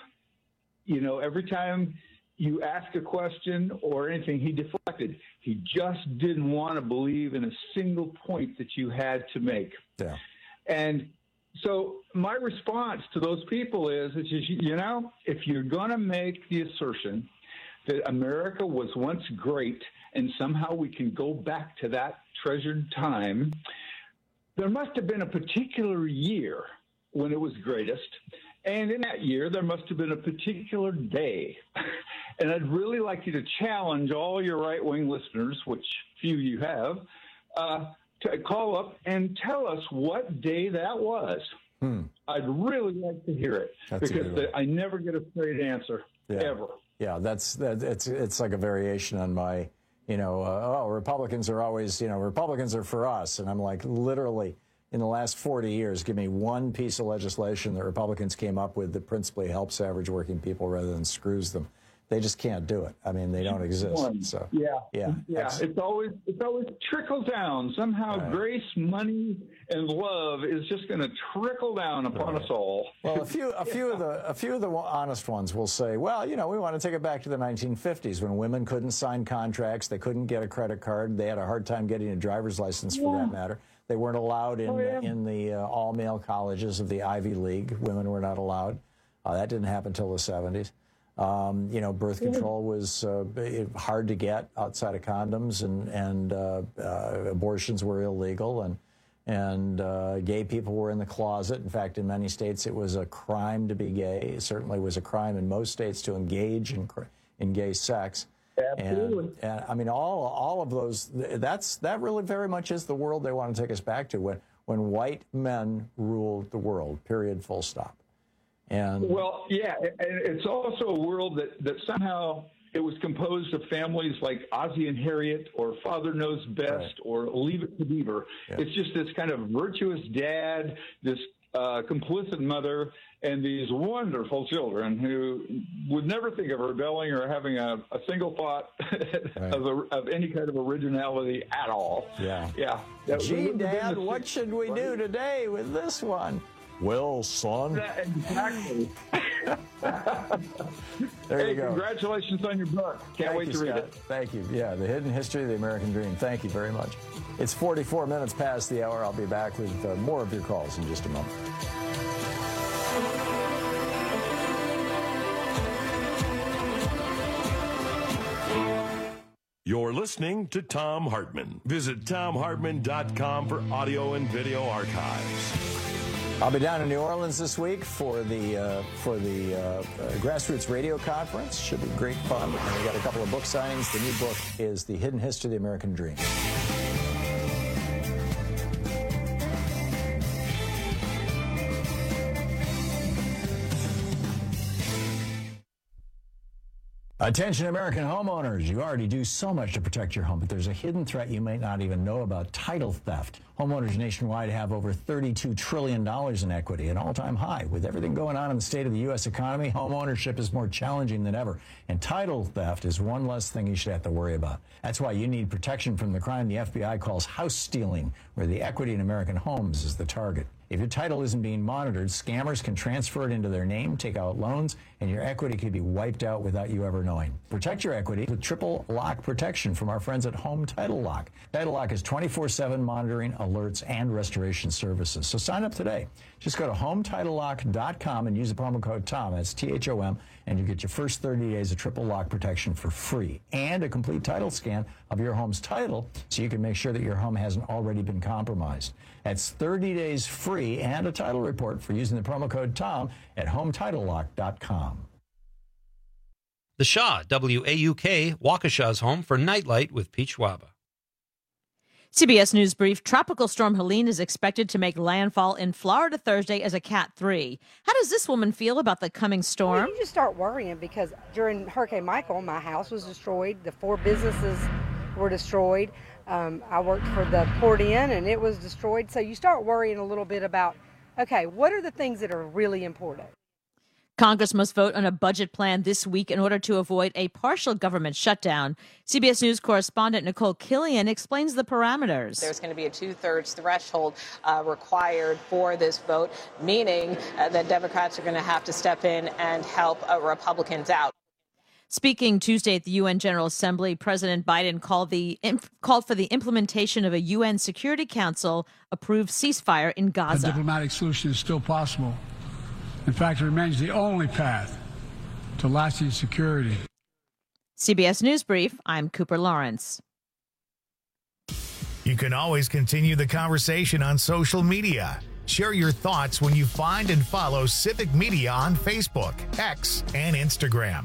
[SPEAKER 11] you know, every time you ask a question or anything, he deflected. He just didn't want to believe in a single point that you had to make.
[SPEAKER 16] Yeah.
[SPEAKER 11] And so my response to those people is, is you know, if you're going to make the assertion that America was once great and somehow we can go back to that treasured time, there must have been a particular year when it was greatest. And in that year, there must have been a particular day. And I'd really like you to challenge all your right-wing listeners, which few you have, uh, to call up and tell us what day that was.
[SPEAKER 16] Hmm.
[SPEAKER 11] I'd really like to hear it.
[SPEAKER 16] That's
[SPEAKER 11] because the, I never get a straight answer,
[SPEAKER 16] yeah.
[SPEAKER 11] ever.
[SPEAKER 16] Yeah, that's that. It's it's like a variation on my, you know, uh, oh, Republicans are always, you know, Republicans are for us, and I'm like, literally, in the last forty years, give me one piece of legislation that Republicans came up with that principally helps average working people rather than screws them. They just can't do it. I mean, they don't exist.
[SPEAKER 11] One.
[SPEAKER 16] So
[SPEAKER 11] yeah,
[SPEAKER 16] yeah,
[SPEAKER 11] yeah.
[SPEAKER 16] That's,
[SPEAKER 11] it's always it's always trickle down. Somehow,
[SPEAKER 16] right.
[SPEAKER 11] grace, money, and love is just going to trickle down upon
[SPEAKER 16] right.
[SPEAKER 11] us all.
[SPEAKER 16] Well, a few a few yeah. of the a few of the honest ones will say, well, you know, we want to take it back to the nineteen fifties when women couldn't sign contracts, they couldn't get a credit card, they had a hard time getting a driver's license for yeah. that matter. They weren't allowed in
[SPEAKER 11] oh, yeah.
[SPEAKER 16] in the uh, all male colleges of the Ivy League. Women were not allowed. Uh, that didn't happen until the seventies. Um, you know, birth control was uh, hard to get outside of condoms, and and uh, uh, abortions were illegal, and and uh, gay people were in the closet. In fact, in many states, it was a crime to be gay. It certainly was a crime in most states to engage in in gay sex.
[SPEAKER 11] Absolutely.
[SPEAKER 16] And, and I mean, all all of those. That's that really very much is the world they want to take us back to, when when white men ruled the world. Period. Full stop. And
[SPEAKER 11] well, yeah, and it's also a world that, that somehow it was composed of families like Ozzie and Harriet, or Father Knows Best, right. or Leave It to Beaver. Yeah. It's just this kind of virtuous dad, this uh, complicit mother, and these wonderful children who would never think of rebelling or having a, a single thought right. of, a, of any kind of originality at all.
[SPEAKER 16] Yeah.
[SPEAKER 11] Yeah.
[SPEAKER 16] That, Gee, Dad, what should we do today with this one? Well, son.
[SPEAKER 11] Yeah, exactly.
[SPEAKER 16] There
[SPEAKER 11] hey,
[SPEAKER 16] you go.
[SPEAKER 11] Congratulations on your book. Can't
[SPEAKER 16] Thank
[SPEAKER 11] wait
[SPEAKER 16] you,
[SPEAKER 11] to read
[SPEAKER 16] Scott.
[SPEAKER 11] it.
[SPEAKER 16] Thank you. Yeah, The Hidden History of the American Dream. Thank you very much. It's forty-four minutes past the hour. I'll be back with uh, more of your calls in just a moment.
[SPEAKER 15] You're listening to Thom Hartmann. Visit Thom Hartmann dot com for audio and video archives.
[SPEAKER 16] I'll be down in New Orleans this week for the uh, for the uh, uh, Grassroots Radio Conference. Should be great fun. And we got a couple of book signings. The new book is The Hidden History of the American Dream. Attention American homeowners, you already do so much to protect your home, but there's a hidden threat you may not even know about: title theft. Homeowners nationwide have over thirty-two trillion dollars in equity, an all-time high. With everything going on in the state of the U S economy, home ownership is more challenging than ever, and title theft is one less thing you should have to worry about. That's why you need protection from the crime the F B I calls house stealing, where the equity in American homes is the target. If your title isn't being monitored, scammers can transfer it into their name, take out loans, and your equity could be wiped out without you ever knowing. Protect your equity with triple lock protection from our friends at Home Title Lock. Title Lock is twenty-four seven monitoring, alerts, and restoration services. So sign up today. Just go to home title lock dot com and use the promo code TOM, that's T H O M, and you get your first thirty days of triple lock protection for free, and a complete title scan of your home's title so you can make sure that your home hasn't already been compromised. That's thirty days free and a title report for using the promo code TOM at home title lock dot com.
[SPEAKER 12] The Shaw, W A U K, Waukesha's home for Nightlight with Peach Waba.
[SPEAKER 13] C B S News Brief. Tropical Storm Helene is expected to make landfall in Florida Thursday as a Cat three. How does this woman feel about the coming storm?
[SPEAKER 14] Well, you just start worrying because during Hurricane Michael, my house was destroyed. The four businesses were destroyed. Um, I worked for the Port Inn, and it was destroyed. So you start worrying a little bit about, okay, what are the things that are really important?
[SPEAKER 13] Congress must vote on a budget plan this week in order to avoid a partial government shutdown. C B S News correspondent Nicole Killian explains the parameters.
[SPEAKER 17] There's going to be a two-thirds threshold uh, required for this vote, meaning uh, that Democrats are going to have to step in and help uh, Republicans out.
[SPEAKER 13] Speaking Tuesday at the U N General Assembly, President Biden called, the, imp, called for the implementation of a U N Security Council-approved ceasefire in Gaza.
[SPEAKER 18] A diplomatic solution is still possible. In fact, it remains the only path to lasting security.
[SPEAKER 13] C B S News Brief, I'm Cooper Lawrence.
[SPEAKER 1] You can always continue the conversation on social media. Share your thoughts when you find and follow Civic Media on Facebook, X, and Instagram.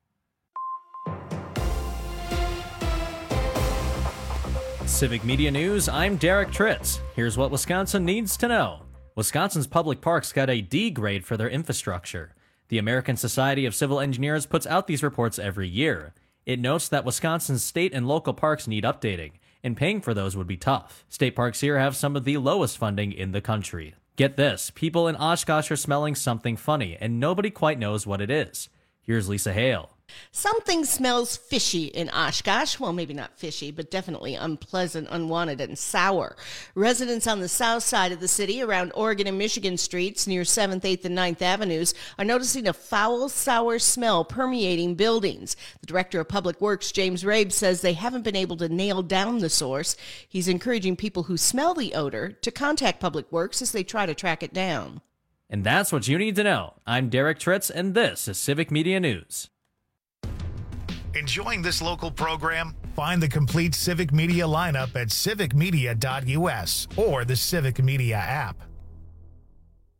[SPEAKER 19] Civic Media News, I'm Derek Tritz. Here's what Wisconsin needs to know. Wisconsin's public parks got a D grade for their infrastructure. The American Society of Civil Engineers puts out these reports every year. It notes that Wisconsin's state and local parks need updating, and paying for those would be tough. State parks here have some of the lowest funding in the country. Get this, people in Oshkosh are smelling something funny, and nobody quite knows what it is. Here's Lisa Hale.
[SPEAKER 20] Something smells fishy in Oshkosh. Well, maybe not fishy, but definitely unpleasant, unwanted, and sour. Residents on the south side of the city around Oregon and Michigan streets near seventh, eighth, and ninth Avenues are noticing a foul, sour smell permeating buildings. The Director of Public Works, James Rabe, says they haven't been able to nail down the source. He's encouraging people who smell the odor to contact Public Works as they try to track it down.
[SPEAKER 19] And that's what you need to know. I'm Derek Tritz, and this is Civic Media News.
[SPEAKER 1] Enjoying this local program? Find the complete Civic Media lineup at civic media dot U S or the Civic Media app.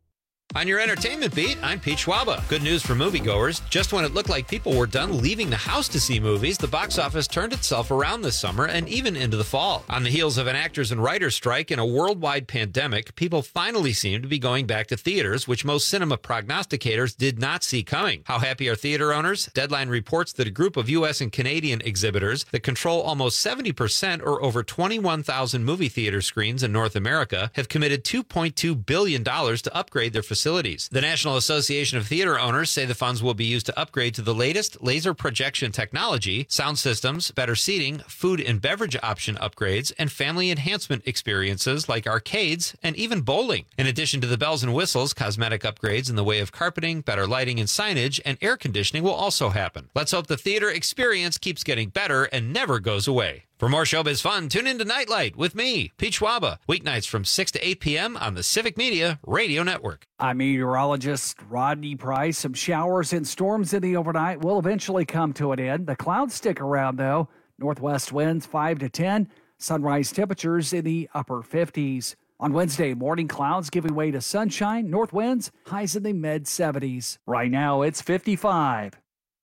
[SPEAKER 12] On your entertainment beat, I'm Pete Schwaba. Good news for moviegoers. Just when it looked like people were done leaving the house to see movies, the box office turned itself around this summer and even into the fall. On the heels of an actors and writers strike and a worldwide pandemic, people finally seem to be going back to theaters, which most cinema prognosticators did not see coming. How happy are theater owners? Deadline reports that a group of U S and Canadian exhibitors that control almost seventy percent or over twenty-one thousand movie theater screens in North America have committed two point two billion dollars to upgrade their facilities. Facilities. The National Association of Theater Owners say the funds will be used to upgrade to the latest laser projection technology, sound systems, better seating, food and beverage option upgrades, and family enhancement experiences like arcades and even bowling. In addition to the bells and whistles, cosmetic upgrades in the way of carpeting, better lighting and signage, and air conditioning will also happen. Let's hope the theater experience keeps getting better and never goes away. For more showbiz fun, tune in to Nightlight with me, Pete Schwaba, weeknights from six to eight p.m. on the Civic Media Radio Network.
[SPEAKER 2] I'm meteorologist Rodney Price. Some showers and storms in the overnight will eventually come to an end. The clouds stick around, though. Northwest winds five to ten. Sunrise temperatures in the upper fifties. On Wednesday, morning clouds giving way to sunshine. North winds, highs in the mid seventies. Right now, it's fifty-five.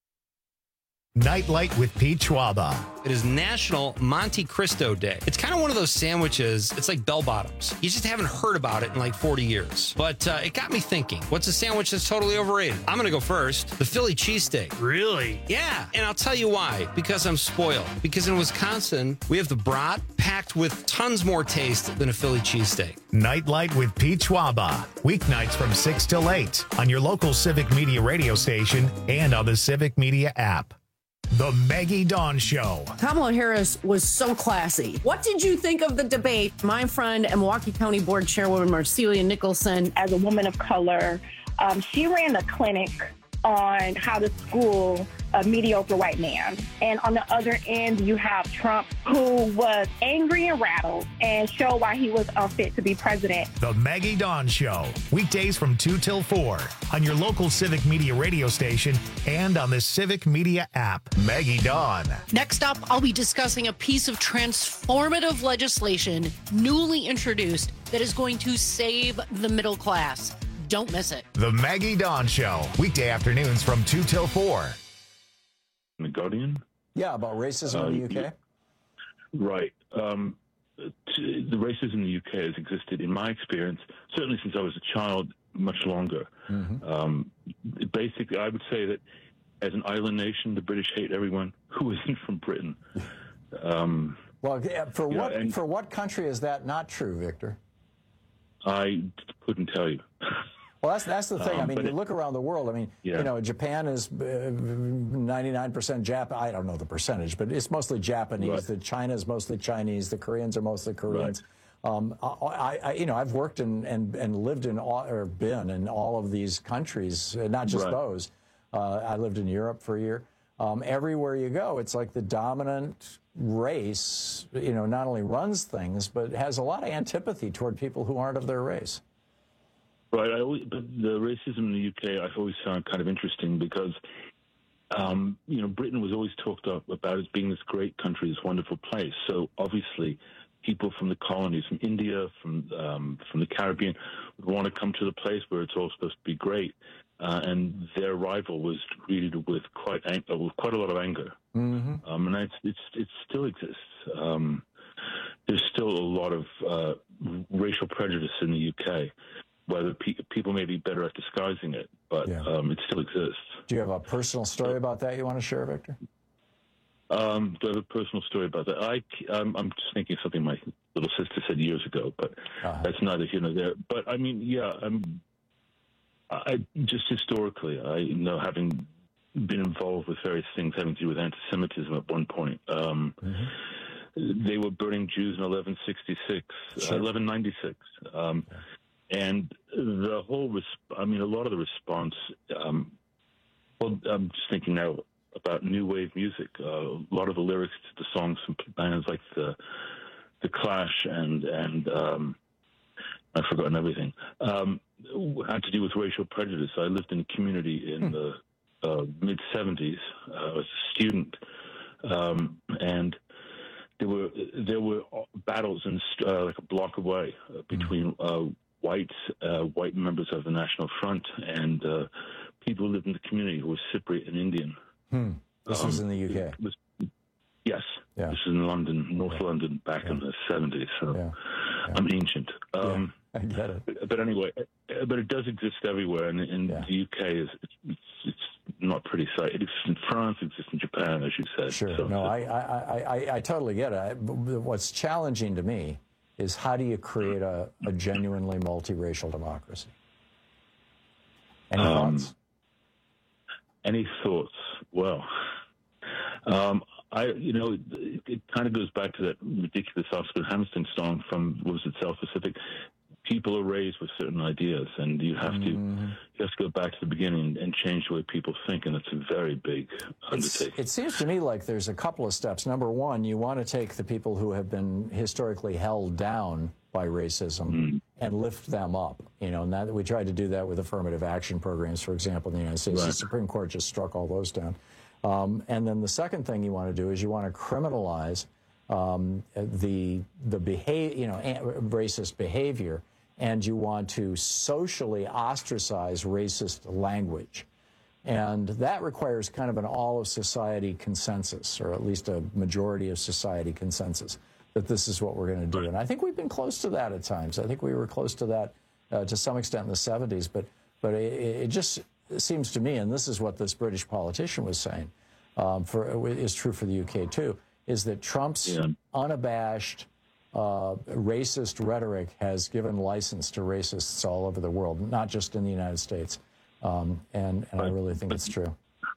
[SPEAKER 1] Nightlight with Pete Schwaba.
[SPEAKER 12] It is National Monte Cristo Day. It's kind of one of those sandwiches, it's like bell bottoms. You just haven't heard about it in like forty years. But uh, it got me thinking, what's a sandwich that's totally overrated? I'm going to go first. The Philly cheesesteak.
[SPEAKER 6] Really?
[SPEAKER 12] Yeah, and I'll tell you why. Because I'm spoiled. Because in Wisconsin, we have the brat packed with tons more taste than a Philly cheesesteak.
[SPEAKER 1] Nightlight with Pete Schwaba. Weeknights from six till eight on your local Civic Media radio station and on the Civic Media app. The Maggie Dawn Show.
[SPEAKER 21] Kamala Harris was so classy. What did you think of the debate? My friend and Milwaukee County Board Chairwoman Marcelia Nicholson.
[SPEAKER 22] As a woman of color, um, she ran a clinic on how to school a mediocre white man. And on the other end, you have Trump, who was angry and rattled and showed why he was unfit to be president.
[SPEAKER 1] The Maggie Dawn Show. Weekdays from two till four on your local Civic Media radio station and on the Civic Media app. Maggie Dawn.
[SPEAKER 21] Next up, I'll be discussing a piece of transformative legislation newly introduced that is going to save the middle class. Don't miss it.
[SPEAKER 1] The Maggie Dawn Show. Weekday afternoons from two till four.
[SPEAKER 23] The Guardian?
[SPEAKER 16] Yeah, about racism uh, in the U K?
[SPEAKER 23] Right. Um, t- the racism in the U K has existed, in my experience, certainly since I was a child, much longer. Mm-hmm. Um, basically, I would say that as an island nation, the British hate everyone who isn't from Britain. Um,
[SPEAKER 16] well, for what,
[SPEAKER 23] yeah, and,
[SPEAKER 16] for what country is that not true, Victor?
[SPEAKER 23] I couldn't tell you.
[SPEAKER 16] Well, that's that's the thing.
[SPEAKER 23] Um,
[SPEAKER 16] I mean, you
[SPEAKER 23] it,
[SPEAKER 16] look around the world. I mean,
[SPEAKER 23] yeah.
[SPEAKER 16] you know, Japan is ninety-nine percent Jap. I don't know the percentage, but it's mostly Japanese.
[SPEAKER 23] Right.
[SPEAKER 16] The China is mostly Chinese. The Koreans are mostly Koreans. Right. Um, I, I, you know, I've worked in, and and lived in all, or been in all of these countries, not just
[SPEAKER 23] right.
[SPEAKER 16] those. Uh, I lived in Europe for a year. Um, everywhere you go, it's like the dominant race, you know, not only runs things, but has a lot of antipathy toward people who aren't of their race.
[SPEAKER 23] Right. I always, but the racism in the U K I've always found kind of interesting because, um, you know, Britain was always talked up about as being this great country, this wonderful place. So obviously people from the colonies, from India, from um, from the Caribbean, would want to come to the place where it's all supposed to be great. Uh, and their arrival was greeted with quite ang- uh, with quite a lot of anger. Mm-hmm. Um, and it's, it's, it still exists. Um, there's still a lot of uh, racial prejudice in the U K. Whether pe- people may be better at disguising it, but yeah. um, it still exists.
[SPEAKER 16] Do you have a personal story about that you want to share, Victor?
[SPEAKER 23] Um, do I have a personal story about that? I, um, I'm just thinking of something my little sister said years ago, but uh-huh. that's neither here nor there. But I mean, yeah, I'm, I just historically, I know, having been involved with various things having to do with anti-Semitism at one point. Um, mm-hmm. They were burning Jews in eleven sixty-six, sure. uh, eleven ninety-six. Um, yeah. And the whole, resp- I mean, a lot of the response, um, well, I'm just thinking now about new wave music. Uh, a lot of the lyrics to the songs from bands like the the Clash and, and um, I've forgotten everything, um, had to do with racial prejudice. I lived in a community in hmm. the uh, mid-seventies. Uh, I was a student, um, and there were there were battles in, uh, like a block away uh, between uh, whites, uh, white members of the National Front, and uh, people who lived in the community who were Cypriot and Indian.
[SPEAKER 16] Hmm. This
[SPEAKER 23] Um,
[SPEAKER 16] was in the U K.
[SPEAKER 23] it was- yes.
[SPEAKER 16] Yeah.
[SPEAKER 23] This is in London, North London, back in the seventies. So I'm ancient. Um,
[SPEAKER 16] I get it.
[SPEAKER 23] But anyway, uh, but it does exist everywhere, and in the U K is it's, it's not a pretty sight. It exists in France, it exists in Japan, as you said.
[SPEAKER 16] Sure.
[SPEAKER 23] So
[SPEAKER 16] No, I, I, I, I totally get it. I, what's challenging to me is how do you create a, a genuinely multiracial democracy? Any
[SPEAKER 23] Um,
[SPEAKER 16] thoughts?
[SPEAKER 23] Any thoughts? Well, um, I, you know, it, it kind of goes back to that ridiculous Oscar Hammerstein song from, what was it, South Pacific? People are raised with certain ideas, and you have to
[SPEAKER 16] Mm-hmm.
[SPEAKER 23] you have to go back to the beginning and change the way people think, and it's a very big
[SPEAKER 16] It's,
[SPEAKER 23] undertaking.
[SPEAKER 16] it seems to me like there's a couple of steps. Number one, you want to take the people who have been historically held down by racism and lift them up. You know, and that, we tried to do that with affirmative action programs, for example, in the United States.
[SPEAKER 23] Right.
[SPEAKER 16] The Supreme Court just struck all those down. Um, and then the second thing you want to do is you want to criminalize um, the the behavior, you know, racist behavior, and you want to socially ostracize racist language. And that requires kind of an all-of-society consensus, or at least a majority of society consensus, that this is what we're going to do. And I think we've been close to that at times. I think we were close to that uh, to some extent in the seventies, but, but it, it just seems to me, and this is what this British politician was saying, um, for, is true for the U K too, is that Trump's
[SPEAKER 23] Yeah.
[SPEAKER 16] unabashed uh, racist rhetoric has given license to racists all over the world, not just in the United States. Um, and and I really think it's true.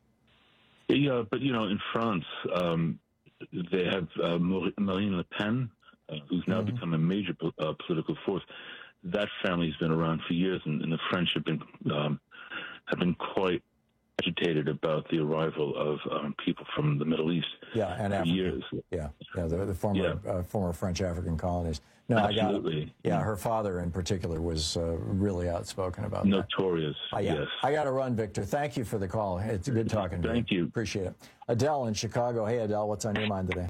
[SPEAKER 23] Yeah, but you know, in France, um, they have uh, Marine Le Pen, uh, who's now
[SPEAKER 16] Mm-hmm.
[SPEAKER 23] become a major po- uh, political force. That family's been around for years, and, and the French have been um, have been quite agitated about the arrival of um, people from the Middle East.
[SPEAKER 16] Yeah, and
[SPEAKER 23] for
[SPEAKER 16] Africa.
[SPEAKER 23] years.
[SPEAKER 16] Yeah, yeah, the, the former
[SPEAKER 23] Yeah.
[SPEAKER 16] uh, former French African colonies. No, I got
[SPEAKER 23] Absolutely.
[SPEAKER 16] it. Yeah, her father in particular was uh, really outspoken about that.
[SPEAKER 23] Notorious.
[SPEAKER 16] Uh, yeah.
[SPEAKER 23] Yes.
[SPEAKER 16] I got to run, Victor. Thank you for the call. It's good talking to you.
[SPEAKER 23] Thank you.
[SPEAKER 16] Appreciate it. Adele in Chicago. Hey, Adele, what's on your mind today?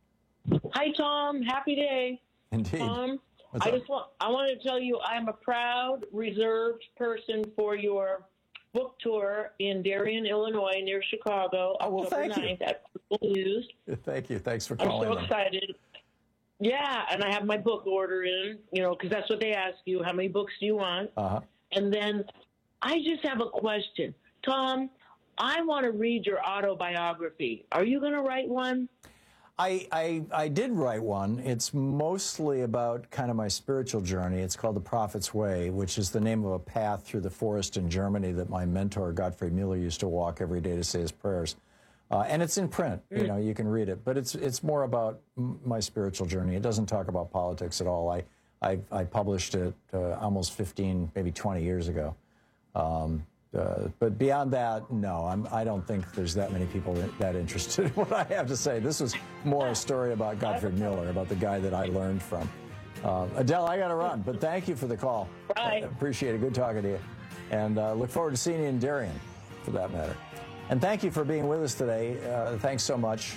[SPEAKER 3] Hi, Tom. Happy day.
[SPEAKER 16] Indeed.
[SPEAKER 3] Tom,
[SPEAKER 16] What's
[SPEAKER 3] I
[SPEAKER 16] up?
[SPEAKER 3] just want I want to tell you I am a proud, reserved person for your book tour in Darien, Illinois, near Chicago.
[SPEAKER 16] Oh, well,
[SPEAKER 3] October
[SPEAKER 16] thank you.
[SPEAKER 3] ninth at Purple News.
[SPEAKER 16] Thank you. Thanks for
[SPEAKER 3] I'm
[SPEAKER 16] calling.
[SPEAKER 3] so
[SPEAKER 16] in.
[SPEAKER 3] excited. Yeah, and I have my book order in, you know, because that's what they ask you. How many books do you want?
[SPEAKER 16] Uh-huh.
[SPEAKER 3] And then I just have a question. Tom, I want to read your autobiography. Are you going to write one?
[SPEAKER 16] I, I, I did write one. It's mostly about kind of my spiritual journey. It's called The Prophet's Way, which is the name of a path through the forest in Germany that my mentor, Gottfried Mueller, used to walk every day to say his prayers. Uh, and it's in print. You know, you can read it. But it's it's more about m- my spiritual journey. It doesn't talk about politics at all. I, I, I published it uh, almost fifteen, maybe twenty years ago. Um, Uh, but beyond that, no, I'm, I don't think there's that many people that interested in what I have to say. This was more a story about Gottfried Mueller, about the guy that I learned from. Uh, Adele, I got to run, but thank you for the call.
[SPEAKER 3] Bye.
[SPEAKER 16] I appreciate it. Good talking to you. And uh, look forward to seeing you in Darien, for that matter. And thank you for being with us today. Uh, thanks so much.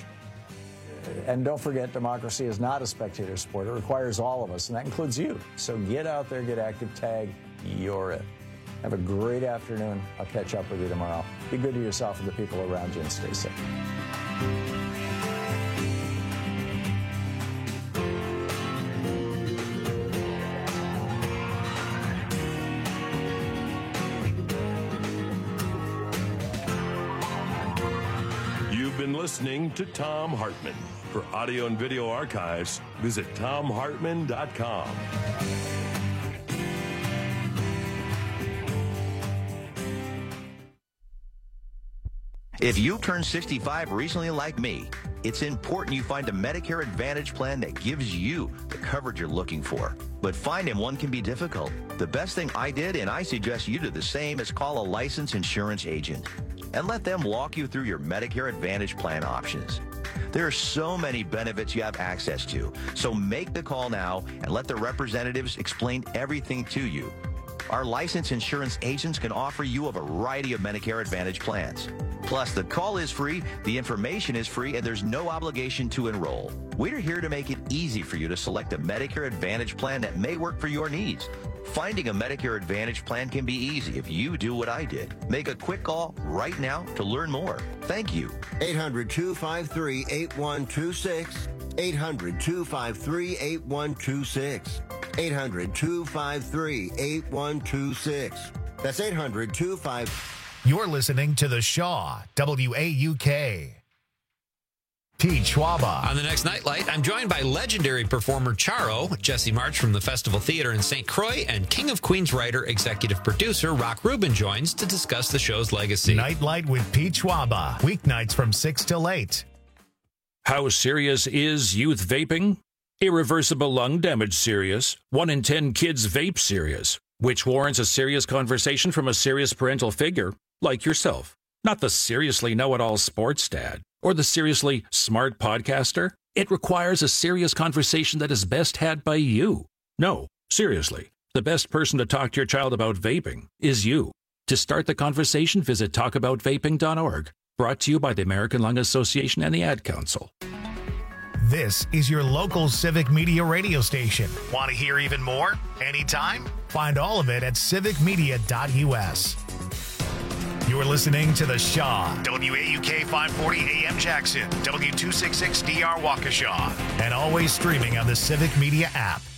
[SPEAKER 16] And don't forget, democracy is not a spectator sport. It requires all of us, and that includes you. So get out there, get active, tag, you're it. Have a great afternoon. I'll catch up with you tomorrow. Be good to yourself and the people around you, and stay safe.
[SPEAKER 15] You've been listening to Tom Hartman. For audio and video archives, visit tom hartman dot com.
[SPEAKER 4] If you turned sixty-five recently like me, it's important you find a Medicare Advantage plan that gives you the coverage you're looking for. But finding one can be difficult. The best thing I did, and I suggest you do the same, is call a licensed insurance agent and let them walk you through your Medicare Advantage plan options. There are so many benefits you have access to, so make the call now and let the representatives explain everything to you. Our licensed insurance agents can offer you a variety of Medicare Advantage plans. Plus, the call is free, the information is free, and there's no obligation to enroll. We're here to make it easy for you to select a Medicare Advantage plan that may work for your needs. Finding a Medicare Advantage plan can be easy if you do what I did. Make a quick call right now to learn more. Thank you.
[SPEAKER 5] eight hundred, two five three, eight one two six. eight hundred, two five three, eight one two six. eight hundred, two five three, eight one two six. That's eight hundred, two five three.
[SPEAKER 1] You're listening to The Shaw, W A U K. Pete Schwaba.
[SPEAKER 12] On the next Nightlight, I'm joined by legendary performer Charo, Jesse March from the Festival Theater in Saint Croix, and King of Queens writer, executive producer Rock Rubin joins to discuss the show's legacy.
[SPEAKER 1] Nightlight with Pete Schwaba, weeknights from six till eight.
[SPEAKER 7] How serious is youth vaping? Irreversible lung damage serious. One in ten kids vape serious, which warrants a serious conversation from a serious parental figure like yourself. Not the seriously know-it-all sports dad or the seriously smart podcaster. It requires a serious conversation that is best had by you. No, seriously, the best person to talk to your child about vaping is you. To start the conversation, visit talk about vaping dot org. Brought to you by the American Lung Association and the Ad Council.
[SPEAKER 1] This is your local civic media radio station. Want to hear even more? Anytime? Find all of it at civic media dot U S. You're listening to The Shaw, W A U K five forty A M Jackson, W two sixty-six D R Waukesha, and always streaming on the Civic Media app.